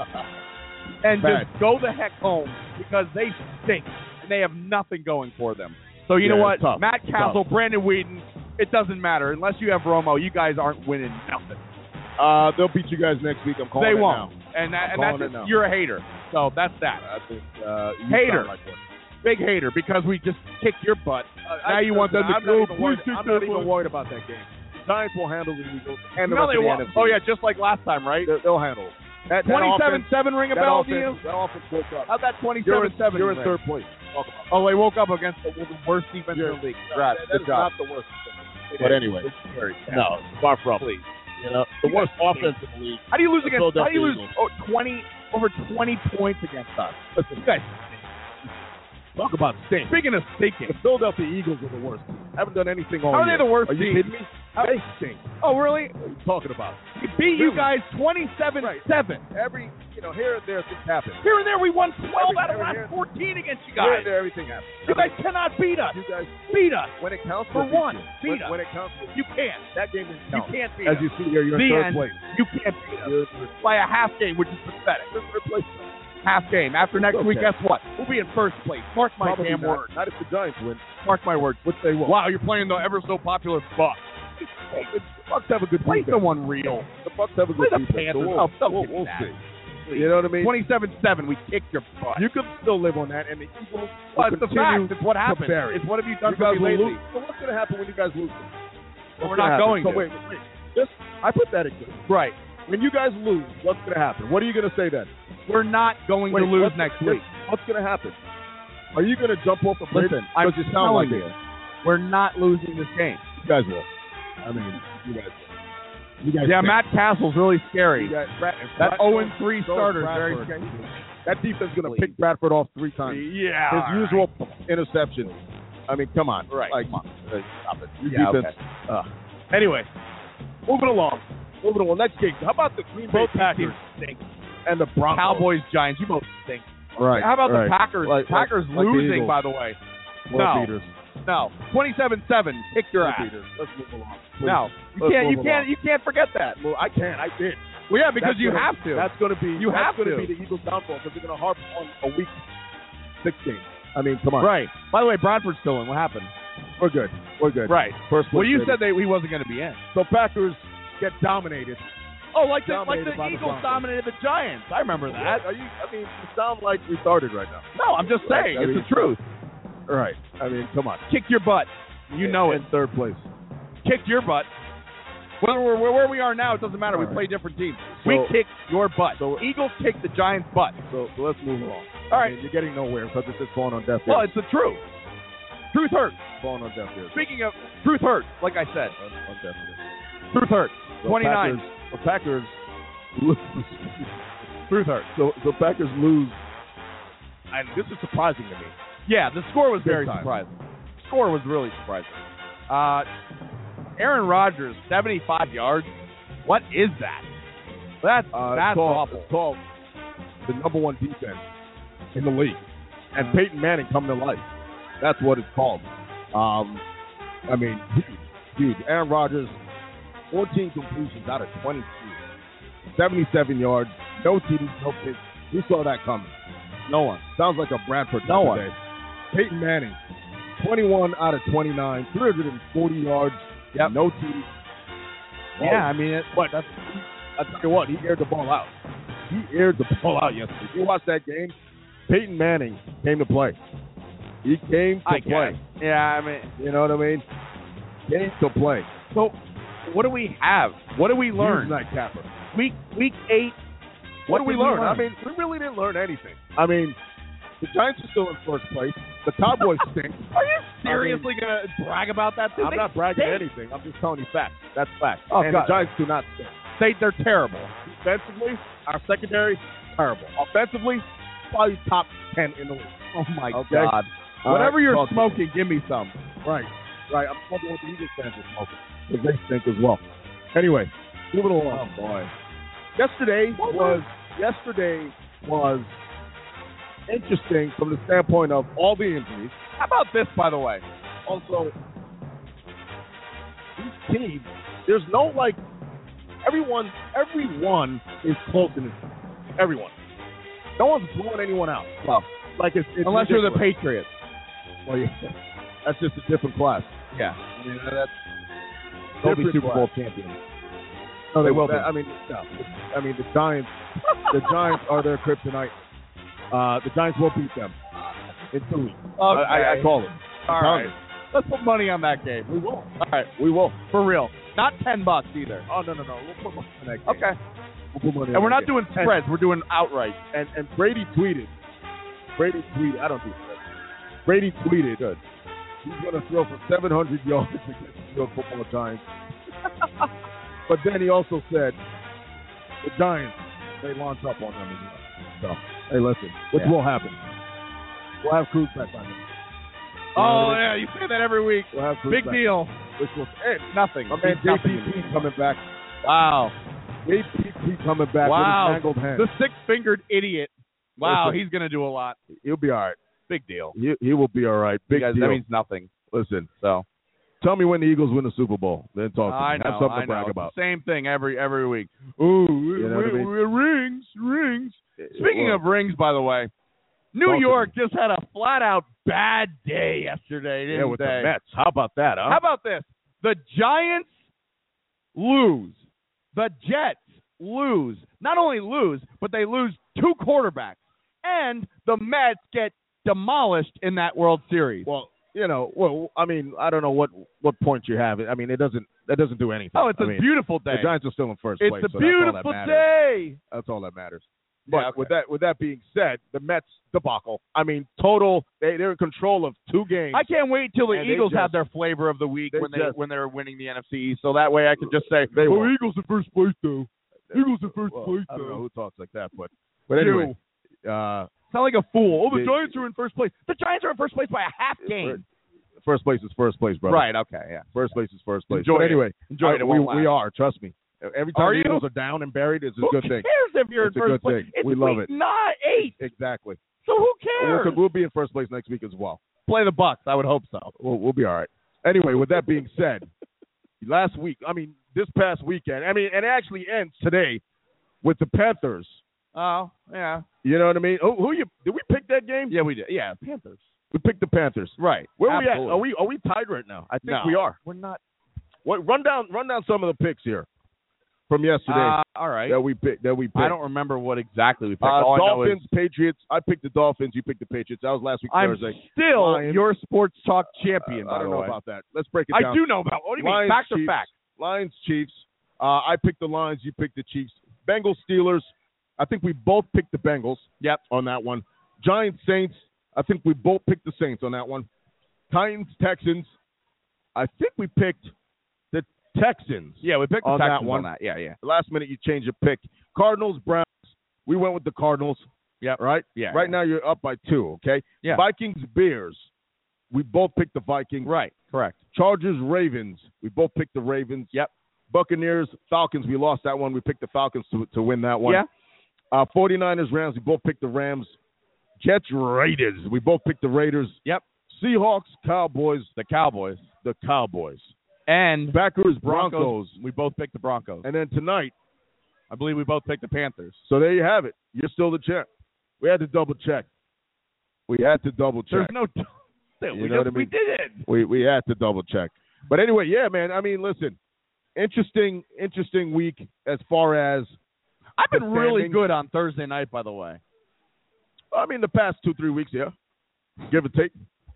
and Bad. just go the heck home because they stink and they have nothing going for them. So you Yeah, know what? it's tough. Matt It's Castle, tough. Brandon Whedon, it doesn't matter. Unless you have Romo, you guys aren't winning nothing. uh, they'll beat you guys next week. I'm calling They it won't. now. And, that, I'm and calling that's it now. you're a hater. So that's that. I think uh, you Hater. sound like one. Big hater because we just kicked your butt. now I- you want them to I'm go. not even worried, I'm not even worried about that game. Giants will handle the Eagles and the No, rest they of the won't. N F C. Oh, yeah, just like last time, right? They'll, they'll handle it. That, that twenty-seven offense, seven ring a that bell to offense, you? that offense woke up. How'd that You're twenty-seven in, seven you're in third place. Talk about it. Oh, they woke up against the, the worst defense You're- in the league. That, Congrats. that Good is job. not the worst. It But is. anyway, It's very no, far from. Please. You know, the You worst guys offense in the league. How do you lose The against? How do you lose Philadelphia oh, twenty over twenty points against us? Listen, You guys. talk about stink. Speaking of stinking, The Philadelphia Eagles are the worst. Haven't done anything all how are year. they the worst Are you team? kidding me? They stink. Oh, really? What are you talking about? We beat you Really? guys twenty-seven seven. Every, you know, here and there things happen. Here and there, we won twelve Every- out of every- last here- fourteen against you Here guys. and there, everything happens. You guys cannot beat us. You guys, Beat us. when it counts, For we'll beat one, you. beat when, us. when it counts, we'll You can't. that game didn't You count. can't beat As us. you see here, you're in The third end. place. You can't beat us You're in by a half game, which is pathetic. third place. Half game. After next Okay. week, guess what? We'll be in first place. Mark my Probably damn not. words. Not if the Giants win, Mark my words. which they will. Wow, you're playing the ever so popular Bucks. Hey, the Bucks have a good Play defense. someone real. The Bucks have a Play good the defense. Panthers. So we'll, Oh, don't we'll, give me we'll that. see. You know what I mean? twenty-seven seven, we kicked your butt. You can still live on that, and the Eagles Well, will it's the continue fact. It's what to happened. bury. It's what have you done You for guys me will lately? lose. So what's going to happen when you guys lose? Well, we're What's gonna not happen? going so to. Wait, wait, wait. Just hypothetically, Right. when you guys lose, what's going to happen? What are you going to say then? We're not going Wait, to lose what's- next wait, week. What's going to happen? Are you going to jump off a bridge? Listen, I'm Because you sound like telling it. you, we're not losing this game. You guys will. I mean, you guys will. You guys Yeah, stink. Matt Castle's really scary. You guys, Brad, That Brad- oh and three so is starter is very Bradford. scary. That defense is going to Please. pick Bradford off three times. Yeah. His all right. usual interception. I mean, come on. Right. Like, Come on. uh, stop it. Your Yeah, defense. okay. uh, anyway, moving along. Moving along. Next game. How about the Green Bay Both Packers teams stink. and the Broncos? Cowboys, Giants, you both stink. Right. How about right. the Packers? Like- Packers like- like the losing, Eagles. by the way. World No. beaters. No. twenty-seven seven. Kick your World ass. beaters. Let's move along. Please. No. You Let's can't. You move can't. along. You can't forget that. Well, I can't. I did. Well, yeah, because That's you gonna- have to. That's going to be. You that's have going to. be the Eagles' downfall because they're going to harp on a week six game. I mean, come on. Right. By the way, Bradford's still in. What happened? We're good. We're good. Right. First. Well, place, you baby. said that he wasn't going to be in. so. Packers get dominated. Oh, like the like Dominated the by the Eagles Broncos. dominated the Giants. I remember that. Are you? I mean, you sound like retarded right now. No, I'm just saying. I It's mean- the truth. All right. I mean, come on. Kick your butt. You know in it. third place. Kicked your butt. Whether we're where we are now, it doesn't matter. All We right. play different teams. So- we kicked your butt. so- Eagles kicked the Giants' butt. So, so let's move along. All I right. mean, you're getting nowhere because it's just falling on deaf ears. Well, it's the truth. Truth hurts. falling on deaf ears. Speaking of truth hurts, like I said, On, on deaf ears. truth hurts. So twenty-nine. Packers, the Packers lose. Truth hurts. So, so Packers lose. And this is surprising to me. Yeah, the score was Big very time. surprising. The score was really surprising. Uh, Aaron Rodgers, seventy-five yards. What is that? That's Uh, that's called, awful. It's called the number one defense in the league. And Peyton Manning come to life. That's what it's called. Um, I mean, huge, huge. Aaron Rodgers, fourteen completions out of twenty-two. seventy-seven yards, no T Ds, no picks. Who saw that coming? No one. Sounds like a Bradford No type one. of day. Peyton Manning, twenty-one out of twenty-nine, three hundred forty yards, Yep. no T Ds. Yeah, I mean, it, But that's, I tell you what, he aired the ball out. He aired the ball out yesterday. If you watch that game, Peyton Manning came to play. He came to I play. guess. Yeah, I mean, You know what I mean? Came to play. so what do we have? What do we learn? Here's nightcapper. Week week eight. What, did we did learn? I mean, we really didn't learn anything. I mean, the Giants are still in first place. The Cowboys stink. Are you seriously gonna brag about that? I'm They not bragging stink. anything. I'm just telling you facts. That's facts. Oh, and God. the Giants do not stink. They they're terrible. Defensively, our secondary, terrible. Offensively, probably top ten in the league. Oh my Okay. God! All Whatever right, you're talk to me. smoking, give me some. Right, right. I'm wondering what the Eagles fans are smoking because they stink as well. Anyway, moving along. Oh boy. Yesterday was yesterday was interesting from the standpoint of all the injuries. How about this, by the way? Also, these teams, there's no like everyone. Everyone is close in this. Everyone. No one's blowing anyone out. Well, Like it's, it's unless you're the ridiculous. Patriots. Well, yeah, that's just a different class. Yeah. I mean, that's They'll be different Super Bowl class. champions. No, They will be. I mean, no. I mean, the Giants. the Giants are their kryptonite. Uh, the Giants will beat them in two weeks. Okay. I, I call it. All I'm telling right. Let's put money on that game. you. We will. All right. We will. For real. Not ten bucks either. Oh no, no, no. We'll put money on that game. Okay. We'll put money And on we're that not game. doing spreads. We're doing outright. And and Brady tweeted. Brady tweeted. I don't do spreads. Brady tweeted. Good. He's going to throw for seven hundred yards against the New York Football Giants. But then he also said the Giants may launch up on them as well. So hey, listen, which Yeah. will happen. We'll have Cruz back on them. Oh yeah, you say that every week. We'll have Cruz Big back. deal. Which will hey, Nothing. my man Means J P nothing. P coming back. Wow. J P P coming back Wow. with his mangled hand. The six-fingered idiot. Wow, Listen. he's gonna do a lot. He'll be all right. Big deal. He, he will be all right. Big You guys, deal. that means nothing. Listen, So tell me when the Eagles win the Super Bowl. Then talk to I me. know. Have something I to brag know. about. Same thing every every week. Ooh, You know what I mean? rings, rings. Speaking Well, of rings, by the way, New Talk to York just had a flat-out bad day yesterday, didn't yeah, with they? the Mets. How about that, huh? How about this? The Giants lose. The Jets lose. Not only lose, but they lose two quarterbacks. And the Mets get demolished in that World Series. Well, you know, well, I mean, I don't know what what point you have. I mean, it doesn't that doesn't do anything. Oh, it's I a mean, beautiful day. The Giants are still in first It's place. a so that's all that beautiful matters. day. That's all that matters. But Yeah, okay. with that with that being said, the Mets debacle. I mean, total. They they're in control of two games. I can't wait till the And they Eagles just- have their flavor of the week they when they just- when they're winning the N F C East. So that way I could just say, They "Oh, won't. Eagles in first place though." Eagles in first Well, place I don't know though. who talks like that, but but anyway, uh, Sound like a fool. Oh, the They- Giants are in first place. The Giants are in first place by a half game. first place is first place, brother. Right. Okay. Yeah. First place is first place. Enjoy but it. anyway, Enjoy I- it. It we, won't we last. are. Trust me. Every time Are the you? Eagles are down and buried, it's a Who good thing. cares if you're It's in a first good place? thing. It's We love week it. Not eight. Exactly. So who We'll, cares? we'll be in first place next week as well. Play the Bucks. I would hope so. We'll, we'll be all right. Anyway, with that being said, last week, I mean, this past weekend, I mean, and it actually ends today with the Panthers. Oh, yeah. You know what I mean? Who, who you? Did we pick that game? Yeah, we did. Yeah, Panthers. We picked the Panthers. Right. Where Absolutely. are we at? Are we are we tied right now? I think No. we are. We're not. What? Run down run down some of the picks here from yesterday Uh, all right. that we picked. That we picked. I don't remember what exactly we picked. Uh, All I know Dolphins, is Patriots. I picked the Dolphins. You picked the Patriots. That was last week I'm Thursday. still Lions. your sports talk champion. Uh, by I don't the know way. about that. Let's break it I down. do know about. What do you mean? Lions, Facts or Chiefs. facts? Lions, Chiefs. Uh, I picked the Lions. You picked the Chiefs. Bengals, Steelers. I think we both picked the Bengals. Yep. On that one. Giants, Saints. I think we both picked the Saints on that one. Titans, Texans. I think we picked the Texans. Yeah, we picked the On that Texans one. on that. Yeah, yeah. Last minute, you changed your pick. Cardinals, Browns. We went with the Cardinals. Yeah. Right? Yeah. Right yeah. now, you're up by two, okay? Yeah. Vikings, Bears. We both picked the Vikings. Right. Correct. Chargers, Ravens. We both picked the Ravens. Yep. Buccaneers, Falcons. We lost that one. We picked the Falcons to, to win that one. Yeah. Uh, 49ers, Rams. We both picked the Rams. Jets, Raiders. We both picked the Raiders. Yep. Seahawks, Cowboys, The Cowboys. the Cowboys. And Packers, Broncos. Broncos. We both picked the Broncos. And then tonight, I believe we both picked the Panthers. so there you have it. You're still the champ. We had to double check. We had to double check. There's no You we, know what just, I mean? we did it. We we had to double check. But anyway, yeah, man. I mean, listen, interesting, interesting week as far as I've been really standings. good on Thursday night, by the way. I mean, the past two three weeks, yeah, give or take.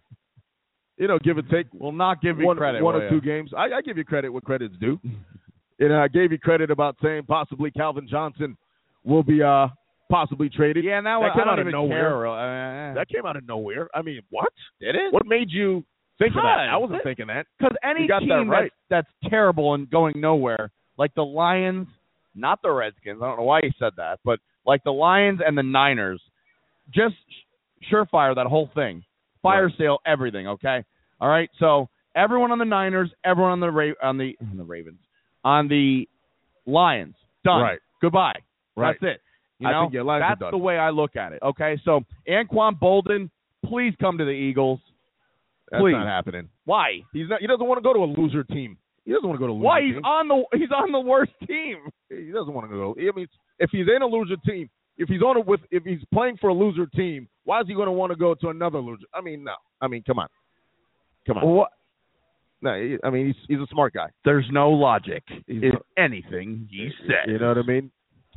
You know, give or take. Will not give you one, credit. One will or ya? two games. I, I give you credit what credit's due. You know, I gave you credit about saying possibly Calvin Johnson will be uh possibly traded. Yeah, now that I came don't out of even nowhere. care. Uh, That came out of nowhere. I mean, what? Did it? What made you think of that? I wasn't Because- thinking that. Because any You got that team right. that's, that's terrible and going nowhere, like the Lions, not the Redskins, I don't know why he said that, but like the Lions and the Niners, just surefire that whole thing. Fire Right. sale everything, okay? All right? So everyone on the Niners, everyone on the Ra- on the on the Ravens, on the Lions, done. Right. Goodbye. Right. That's it. You I know, think your Lions are that's done. the way I look at it. Okay, so Anquan Bolden, please come to the Eagles. That's Please. not happening. Why? He's not. He doesn't want to go to a loser team. He doesn't want to go to a loser Why? team. He's on the he's on the worst team. He doesn't want to go. I mean, if he's in a loser team, if he's on it with, if he's playing for a loser team, why is he going to want to go to another loser? I mean, no. I mean, come on, come on. What? No, he, I mean, he's he's a smart guy. There's no logic He's in not- anything he says. You know what I mean?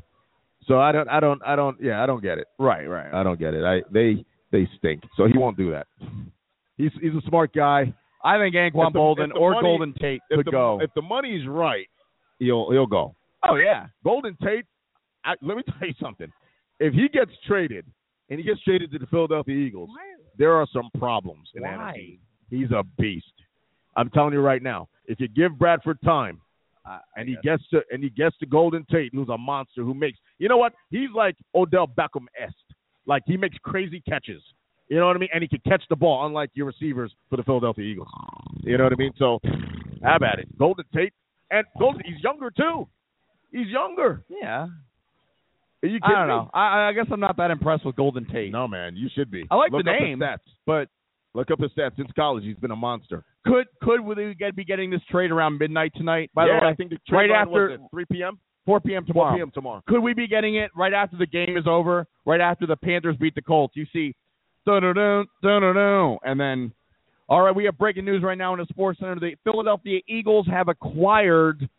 So I don't, I don't, I don't. Yeah, I don't get it. Right, right. I don't get it. I they they stink. So he won't do that. He's he's a smart guy. I think Anquan If the- Bolden if the or money- Golden Tate If could the go. if the money's right, he'll he'll go. Oh yeah. Golden Tate, I, let me tell you something. If he gets traded and he gets traded to the Philadelphia Eagles, there are some problems in N F L. He's a beast. I'm telling you right now. If you give Bradford time, I, and he gets to and he gets to Golden Tate, who's a monster, who makes, you know what? He's like Odell Beckham-esque. Like, he makes crazy catches. You know what I mean? And he can catch the ball, unlike your receivers for the Philadelphia Eagles. You know what I mean? So, have at it. Golden Tate, and Golden, he's younger too. He's younger. yeah. Are you I kidding don't me? know. I, I guess I'm not that impressed with Golden Tate. No, man, you should be. I like Look the up name, his stats. but Look up his stats. Since college, he's been a monster. could could we get, be getting this trade around midnight tonight? By yeah, the way, I think the right trade line after was at three p.m. four p.m. four tomorrow. p.m. tomorrow. Could we be getting it right after the game is over? Right after the Panthers beat the Colts? You see, dun-dun-dun, dun-dun-dun, and then, all right, we have breaking news right now in the Sports Center. The Philadelphia Eagles have acquired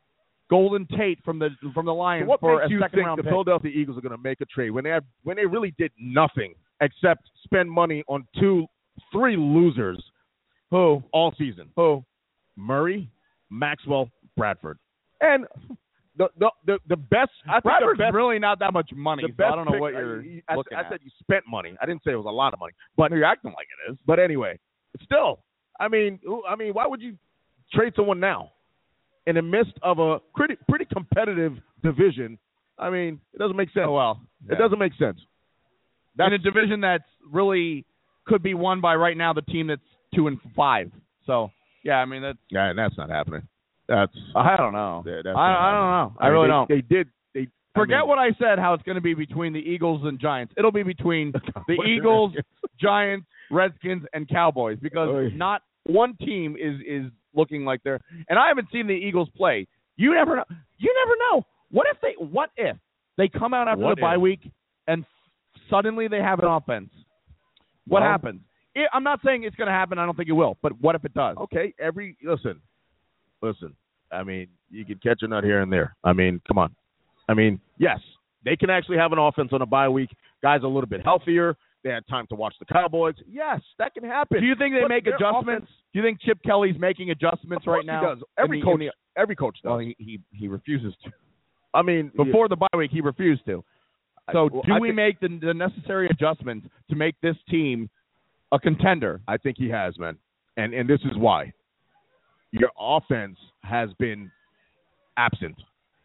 Golden Tate from the from the Lions So what for makes a you second think round the pick. Philadelphia Eagles are going to make a trade when they have, when they really did nothing except spend money on two, three losers Who? all season? Who? Murray, Maxwell, Bradford, and the the the, the best. I think Bradford's the best, really not that much money, the so best I don't know pick- what you're I, I, looking I at. said you spent money. I didn't say it was a lot of money, but You're acting like it is. but anyway, still, I mean, who- I mean, why would you trade someone now in the midst of a pretty pretty competitive division? I mean, it doesn't make sense. Oh, well. It doesn't make sense. in a division that's really could be won by right now the team that's two and five. So yeah, I mean that's Yeah, and that's not happening. That's I don't know. Yeah, I, that's I not don't know. I, mean, really they, don't. They did. They Forget I mean, what I said. How it's going to be between the Eagles and Giants. It'll be between the What are Eagles, Redskins? Giants, Redskins, and Cowboys because Oy. not one team is is looking like they're. And I haven't seen the Eagles play. You never know. You never know. What if they? What if they come out after What the bye if? week and suddenly they have an offense? What Well- happens? It, I'm not saying it's going to happen. I don't think it will. But what if it does? Okay, every listen, listen. I mean, you can catch a nut here and there. I mean, come on. I mean, yes, they can actually have an offense on a bye week. Guys are a little bit healthier. They had time to watch the Cowboys. Yes, that can happen. Do you think they But make their adjustments? offense- Do you think Chip Kelly's making adjustments Of course right now? He does. Every in the- coach. in the- every coach does. well, he, he he refuses to. I mean, Before the bye week, he refused to. So, well, do I we think- make the, the necessary adjustments to make this team a contender? I think he has, man. And and this is why. Your offense has been absent.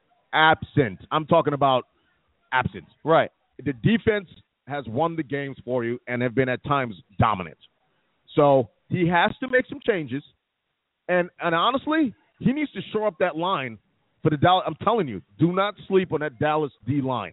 Absent. I'm talking about absent. Right. The defense has won the games for you and have been at times dominant. So he has to make some changes. And and honestly, he needs to shore up that line for the Dallas. I'm telling you, do not sleep on that Dallas D line.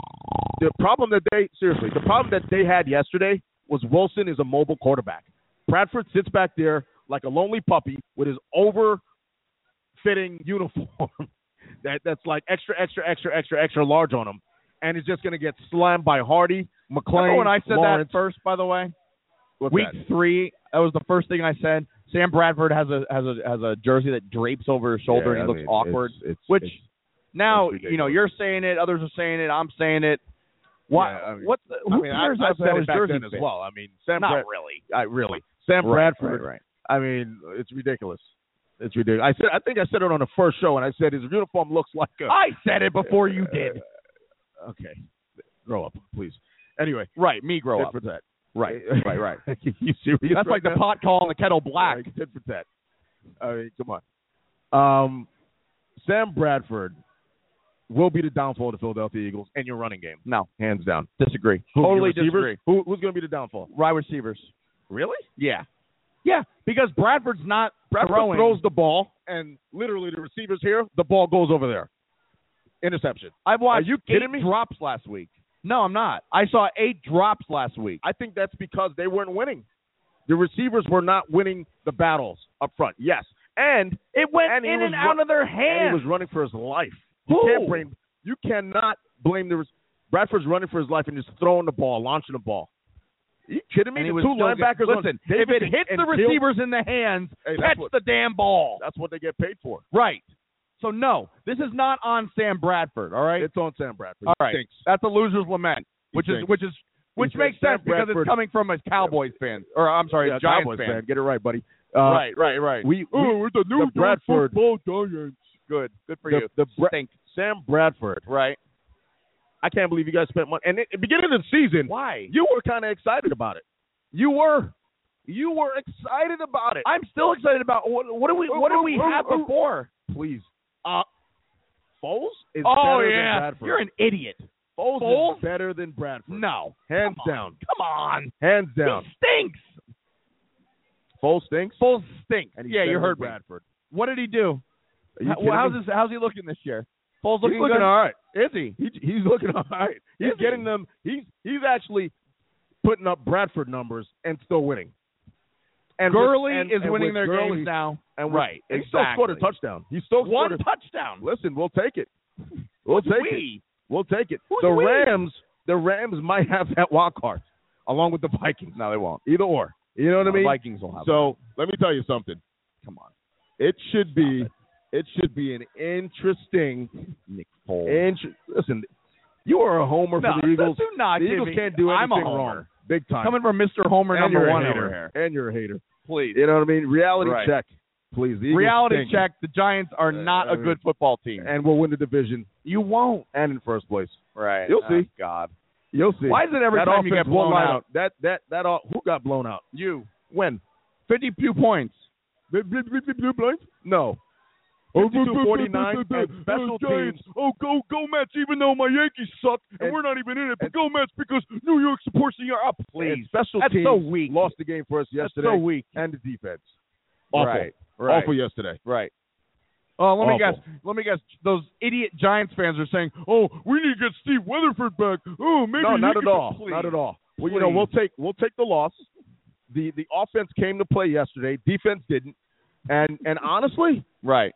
The problem that they seriously, the problem that they had yesterday was Wilson is a mobile quarterback. Bradford sits back there like a lonely puppy with his over-fitting uniform that that's like extra, extra, extra, extra, extra large on him, and is just going to get slammed by Hardy, McClain, Remember when I said Lawrence. that first, by the way? What's Week that? three, that was the first thing I said. Sam Bradford has a has a has a jersey that drapes over his shoulder Yeah, and he I looks mean, awkward. It's, it's, which it's, now it's you know you're saying it, others are saying it, I'm saying it. Why? Yeah, I mean, what? The, who I mean, I, cares I if said that it was back jersey then as fan? well. I mean, Sam Not Brad- really. I really Sam Right, Bradford. right, right. I mean, it's ridiculous. It's ridiculous. I said, I think I said it on the first show, and I said his uniform looks like a. I said it before you did. Uh, okay, grow up, please. Anyway, Right, me grow tit up. for tat. Right, right, right. You serious? That's like the right now? pot calling the kettle black. Like, tit for tat. I mean, come on. Um, Sam Bradford will be the downfall of the Philadelphia Eagles and your running game, No, hands down. disagree. Who, Totally your receivers? disagree. Who, who's going to be the downfall? Wide receivers. Really? Yeah. Yeah, because Bradford's not Bradford throwing. throws the ball, and literally the receivers here, the ball goes over there. Interception. I've watched Are you kidding eight me? drops last week. No, I'm not. I saw eight drops last week. I think that's because they weren't winning. The receivers were not winning the battles up front. Yes, and It went and he in was and out run- of their and hands. he was running for his life. You Who? can't blame. You cannot blame the. Bradford's running for his life and just throwing the ball, launching the ball. Are you kidding me? And he the was two still linebackers. good. on Listen, Davis if it and- hits and the Hill, receivers in the hands, Hey, that's catch what- the damn ball. that's what they get paid for. Right. So no, this is not on Sam Bradford. All right. It's on Sam Bradford. all He right. stinks. That's a loser's lament, He which is stinks. which is which He makes stinks. Sam sense because Bradford- it's coming from a Cowboys fan, or I'm sorry, Yeah, a Giants Cowboys fan. fan. Get it right, buddy. Uh, right, right, right. We, we oh, we're the new the Bradford football Giants. Good, good for the, you. the Bra- Stink. Sam Bradford. Right. I can't believe you guys spent money. And at the beginning of the season, Why? you were kind of excited about it. You were. You were excited about it. I'm still excited about what, what do we what did we Oh, oh, have oh, before? Please. Uh, Foles is Oh better yeah, than Bradford. you're an idiot. Foles, Foles? is better than Bradford. No, Hands Come on. down. Come on, Hands down. he stinks. Foles stinks. Foles stinks. And he's Yeah, better you than heard me. Bradford. What did he do? Are you How- kidding how's me? his, how's he looking this year? Foles He's looking, looking good. all right. Is he? He, he's looking all right. He's Is he? getting them. He's he's actually putting up Bradford numbers and still winning. And with- Gurley and- is and winning with their Gurley, games now. And with- Right, and he still scored a exactly. touchdown. He still One scored a touchdown. Listen, we'll take it. We'll Who's take we? it. We'll take it. Who's the we? Rams, the Rams might have that wild card, along with the Vikings. No, they won't. Either or. You know what No, I mean? Vikings will have. So let me tell you something. Come on, It should be. it. It should be an interesting. Nick Foles. Int- listen, you are a homer No, for the Eagles. do not The give Eagles me- can't do I'm a anything homer. wrong. Big time. Coming from Mister Homer and number you're a one hater. over here. And you're a hater. Please. You know what I mean? Reality Right. check, please. The Eagles Reality stink, check. The Giants are not I a mean- good football team. and we'll win the division You won't. and in first place. Right. You'll Oh, see. God. You'll see. Why is it every that time you offense get blown will light out? up. That that that all, who got blown out? You. When? fifty-two points. No. fifty-two forty-nine and special teams. Oh, go, go Mets, even though my Yankees suck and, And- we're not even in it. But and- go Mets because New York supports the up. And Please. special That's teams so weak. lost the game for us That's yesterday. so weak. And the defense. Awful. Right. Right. Awful yesterday. Right. Oh, let me Awful. guess. Let me guess. Those idiot Giants fans are saying, "Oh, we need to get Steve Weatherford back." Oh, maybe No, he not could at all. please. Not at all. Well, you know, Please. we'll take we'll take the loss. The the offense came to play yesterday. Defense didn't. And and honestly, Right.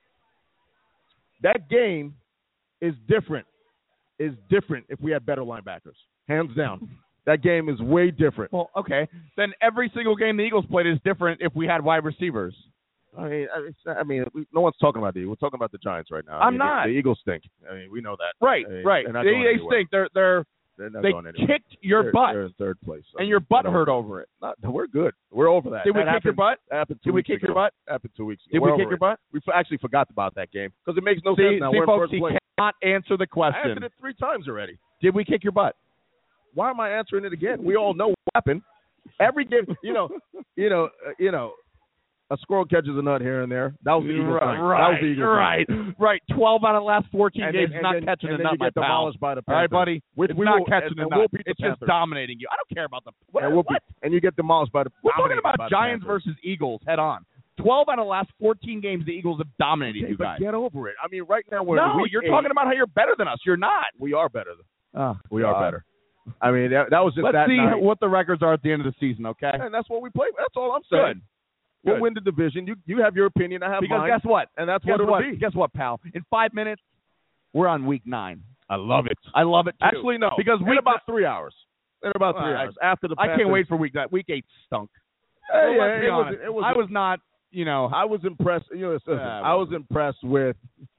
that game is different. Is different if we had better linebackers. Hands down. That game is way different. Well, okay. Then every single game the Eagles played is different if we had wide receivers. I mean, I- it's, I mean, we, no one's talking about the. We're talking about the Giants right now. I I'm mean, not. The, the Eagles stink. I mean, we know that. Right. I mean, right. They're not They, going they anywhere. stink. They're they're They're not they going anywhere. kicked your they're, butt, They're in third place. I and mean, your butt I don't- hurt over it. Not, we're good. We're over that. Did we That kick your happened- butt? Happened two Did we weeks kick ago. your butt? Happened two weeks ago. Did We're we over kick your it. butt? We f- actually forgot about that game because it makes no See, sense now. see We're in folks, first he place. cannot answer the I question. answered it three times already. Did we kick your butt? Why am I answering it again? We all know what happened. Every game, you know, you know, uh, you know, a squirrel catches a nut here and there. That was the Eagles right, thing. right, that was the Eagles right, thing. right. Twelve out of the last fourteen And games then, is not and then, catching and a then nut, you my get pal. demolished by the All right, Panthers. buddy. Which it's we not will, catching and, a and nut. we'll beat the It's just Panthers. dominating you. I don't care about the. What, and, we'll what? beat, and you get demolished by the. We're talking dominated about by the Giants Panthers. versus Eagles head on. Twelve out of the last fourteen games, the Eagles have dominated Okay, you but guys. get over it. I mean, right now we're in No, week you're eight. talking about how you're better than us. You're not. We are better. Oh, We are God. better. I mean, that, that was just Let's that see night. what the records are at the end of the season, okay? And that's what we play. That's all I'm saying. Good. We'll Good. win the division. You you have your opinion. I have Because mine. guess what? And that's Guess what it'll what? be. Guess what, pal? In five minutes, we're on week nine. I love it. I love it, too. Actually, no. Because in week about three hours. In about three Well, I- hours. After the I can't Panthers- wait for week nine. Week eight stunk. Hey, Well, yeah, let's be it was- honest. it was- I was not, you know, I was impressed. You know, listen, Yeah, I was impressed with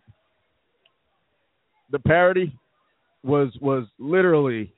the parity. Was was literally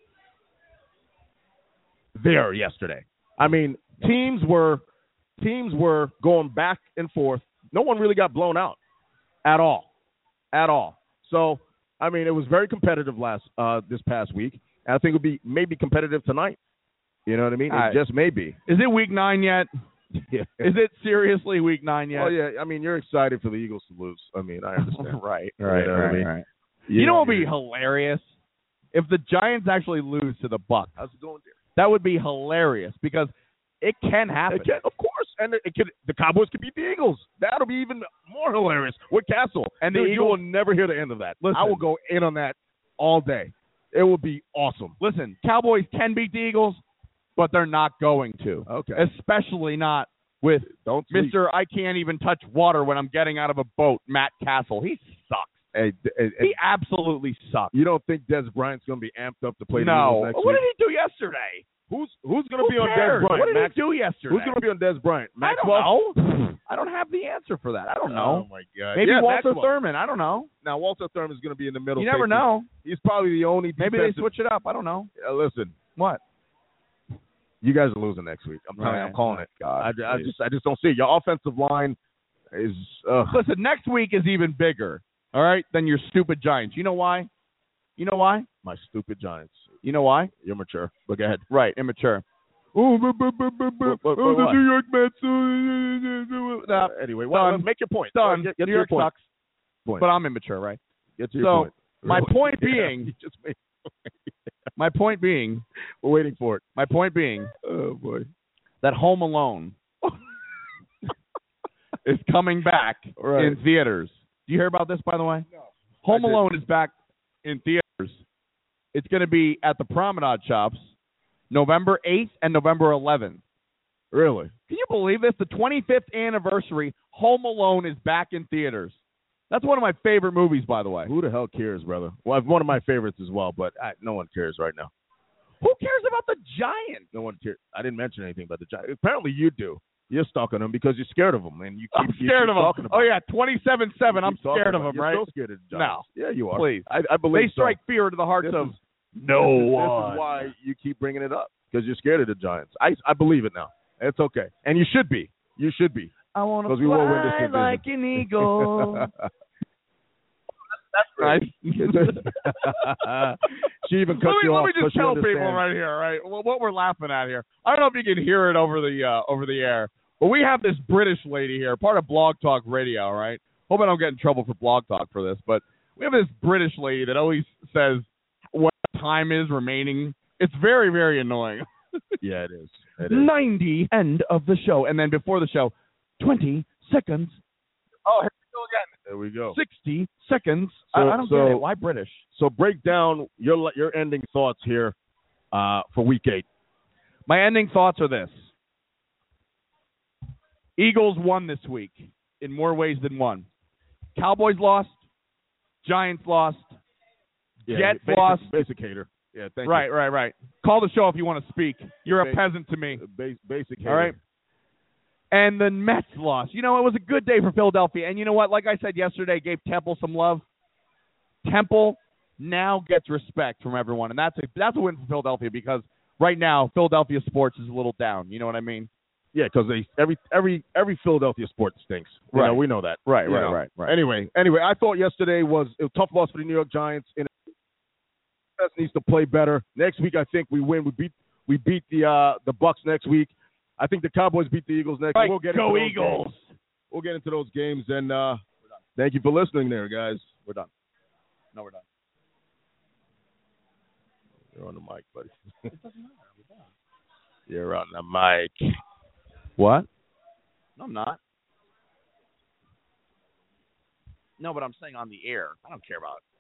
there yesterday. I mean, teams were teams were going back and forth. No one really got blown out at all, at all. So, I mean, it was very competitive last uh, this past week. And I think it'll be maybe competitive tonight. You know what I mean? It All right. just may be. is it week nine yet? Yeah. Is it seriously week nine yet? Well, yeah. I mean, you're excited for the Eagles to lose. I mean, I understand. right, You right, know what I right, mean? right. You You know know, what would be hilarious? If the Giants actually lose to the Bucs. How's it going, dear? That would be hilarious because it can happen. It can, of course, and it could. The Cowboys could beat the Eagles. That'll be even more hilarious with Castle. And the Dude, you Eagles- will never hear the end of that. Listen. I will go in on that all day. It will be awesome. Listen, Cowboys can beat the Eagles, but they're not going to. Okay. Especially not with Don't sleep. Mister I can't even touch water when I'm getting out of a boat, Matt Castle. He sucks. Hey, d- hey, hey, He absolutely sucks. you don't think Des Bryant's going to be amped up to play the No. Eagles next What week? did he do yesterday? Who's who's going Who to be on cares? Des Bryant? What did Max- he do yesterday? Who's going to be on Des Bryant? I don't Maxwell? know. I don't have the answer for that. I don't know. Oh my God. Maybe yeah, Walter Maxwell. Thurman. I don't know. Now Walter Thurman is going to be in the middle. You never safety. know. He's probably the only. Maybe they defensive- switch it up. I don't know. Uh, listen, What? you guys are losing next week. I'm telling you, Right. I'm calling it. God, I, I please. just I just don't see it. Your offensive line is. Uh, Listen, next week is even bigger, all right, than your stupid Giants. You know why? You know why? my stupid Giants. You know why? You're mature. But go ahead. Right, immature. Oh, but, but, but, but, but, What- what- oh, the what? New York Mets. Uh, No, anyway, well, done. make your point. Done. Get, get New to your York point. sucks, point. but I'm immature, right? Get to your So, point. my Really? point Yeah, being- you just made, My point being, we're waiting for it. my point being Oh boy. that Home Alone is coming back Right. in theaters. Do you hear about this, by the way? No. Home I did. Alone is back in theaters. It's going to be at the Promenade Shops November eighth and November eleventh. Really? Can you believe this? The twenty-fifth anniversary, Home Alone is back in theaters. That's one of my favorite movies, by the way. Who the hell cares, brother? Well, one of my favorites as well, but I, no one cares right now. Who cares about the Giants? No one cares. I didn't mention anything about the Giants. Apparently, you do. You're stuck on them because you're scared of them, and you keep, I'm you scared keep of talking them. about Oh, it. yeah, twenty-seven seven. You I'm keep talking scared of about it. them, You're right? still scared of the Giants. No. Yeah, you are. Please. I, I believe They strike so. fear into the hearts This of is- no this is, one. This is why you keep bringing it up, because you're scared of the Giants. I, I believe it now. It's okay. And you should be. You should be. I want to 'Cause we will win this fly division. like an eagle. That's right. She even cut let me, you let off. me so just she tell people understands. right here, right, what what we're laughing at here. I don't know if you can hear it over the uh, over the air, but we have this British lady here, part of Blog Talk Radio, right? Hope I don't get in trouble for Blog Talk for this, but we have this British lady that always says what time is remaining. It's very, very annoying. Yeah, it is. It is. ninety, end of the show. And then before the show, twenty seconds. Oh, here we go again. There we go. sixty seconds. So- I, I don't so- get it. Why British? So break down your your ending thoughts here uh, for Week Eight. My ending thoughts are this. Eagles won this week in more ways than one. Cowboys lost. Giants lost. Jets basic, lost. Basic hater. Yeah, thank Right, right, right. Call the show if you want to speak. You're a Ba- peasant to me. you. Ba- basic hater. All right. And the Mets lost. You know, it was a good day for Philadelphia. And you know what? Like I said yesterday, gave Temple some love. Temple now gets respect from everyone. And that's a, that's a win for Philadelphia because right now, Philadelphia sports is a little down. You know what I mean? Yeah, because they every every every Philadelphia sport stinks. You Right. know, we know that. Right, You right, know. right, right. Anyway, anyway, I thought yesterday was a tough loss for the New York Giants. And defense needs to play better. Next week, I think we win. We beat we beat the uh, the Bucks next week. I think the Cowboys beat the Eagles next. Right, We'll get go into those Eagles. games. We'll get into those games, and uh, thank you for listening, there, guys. We're done. No, we're done. You're on the mic, buddy. It doesn't matter. We're done. You're on the mic. What? No, I'm not. No, but I'm saying on the air. I don't care about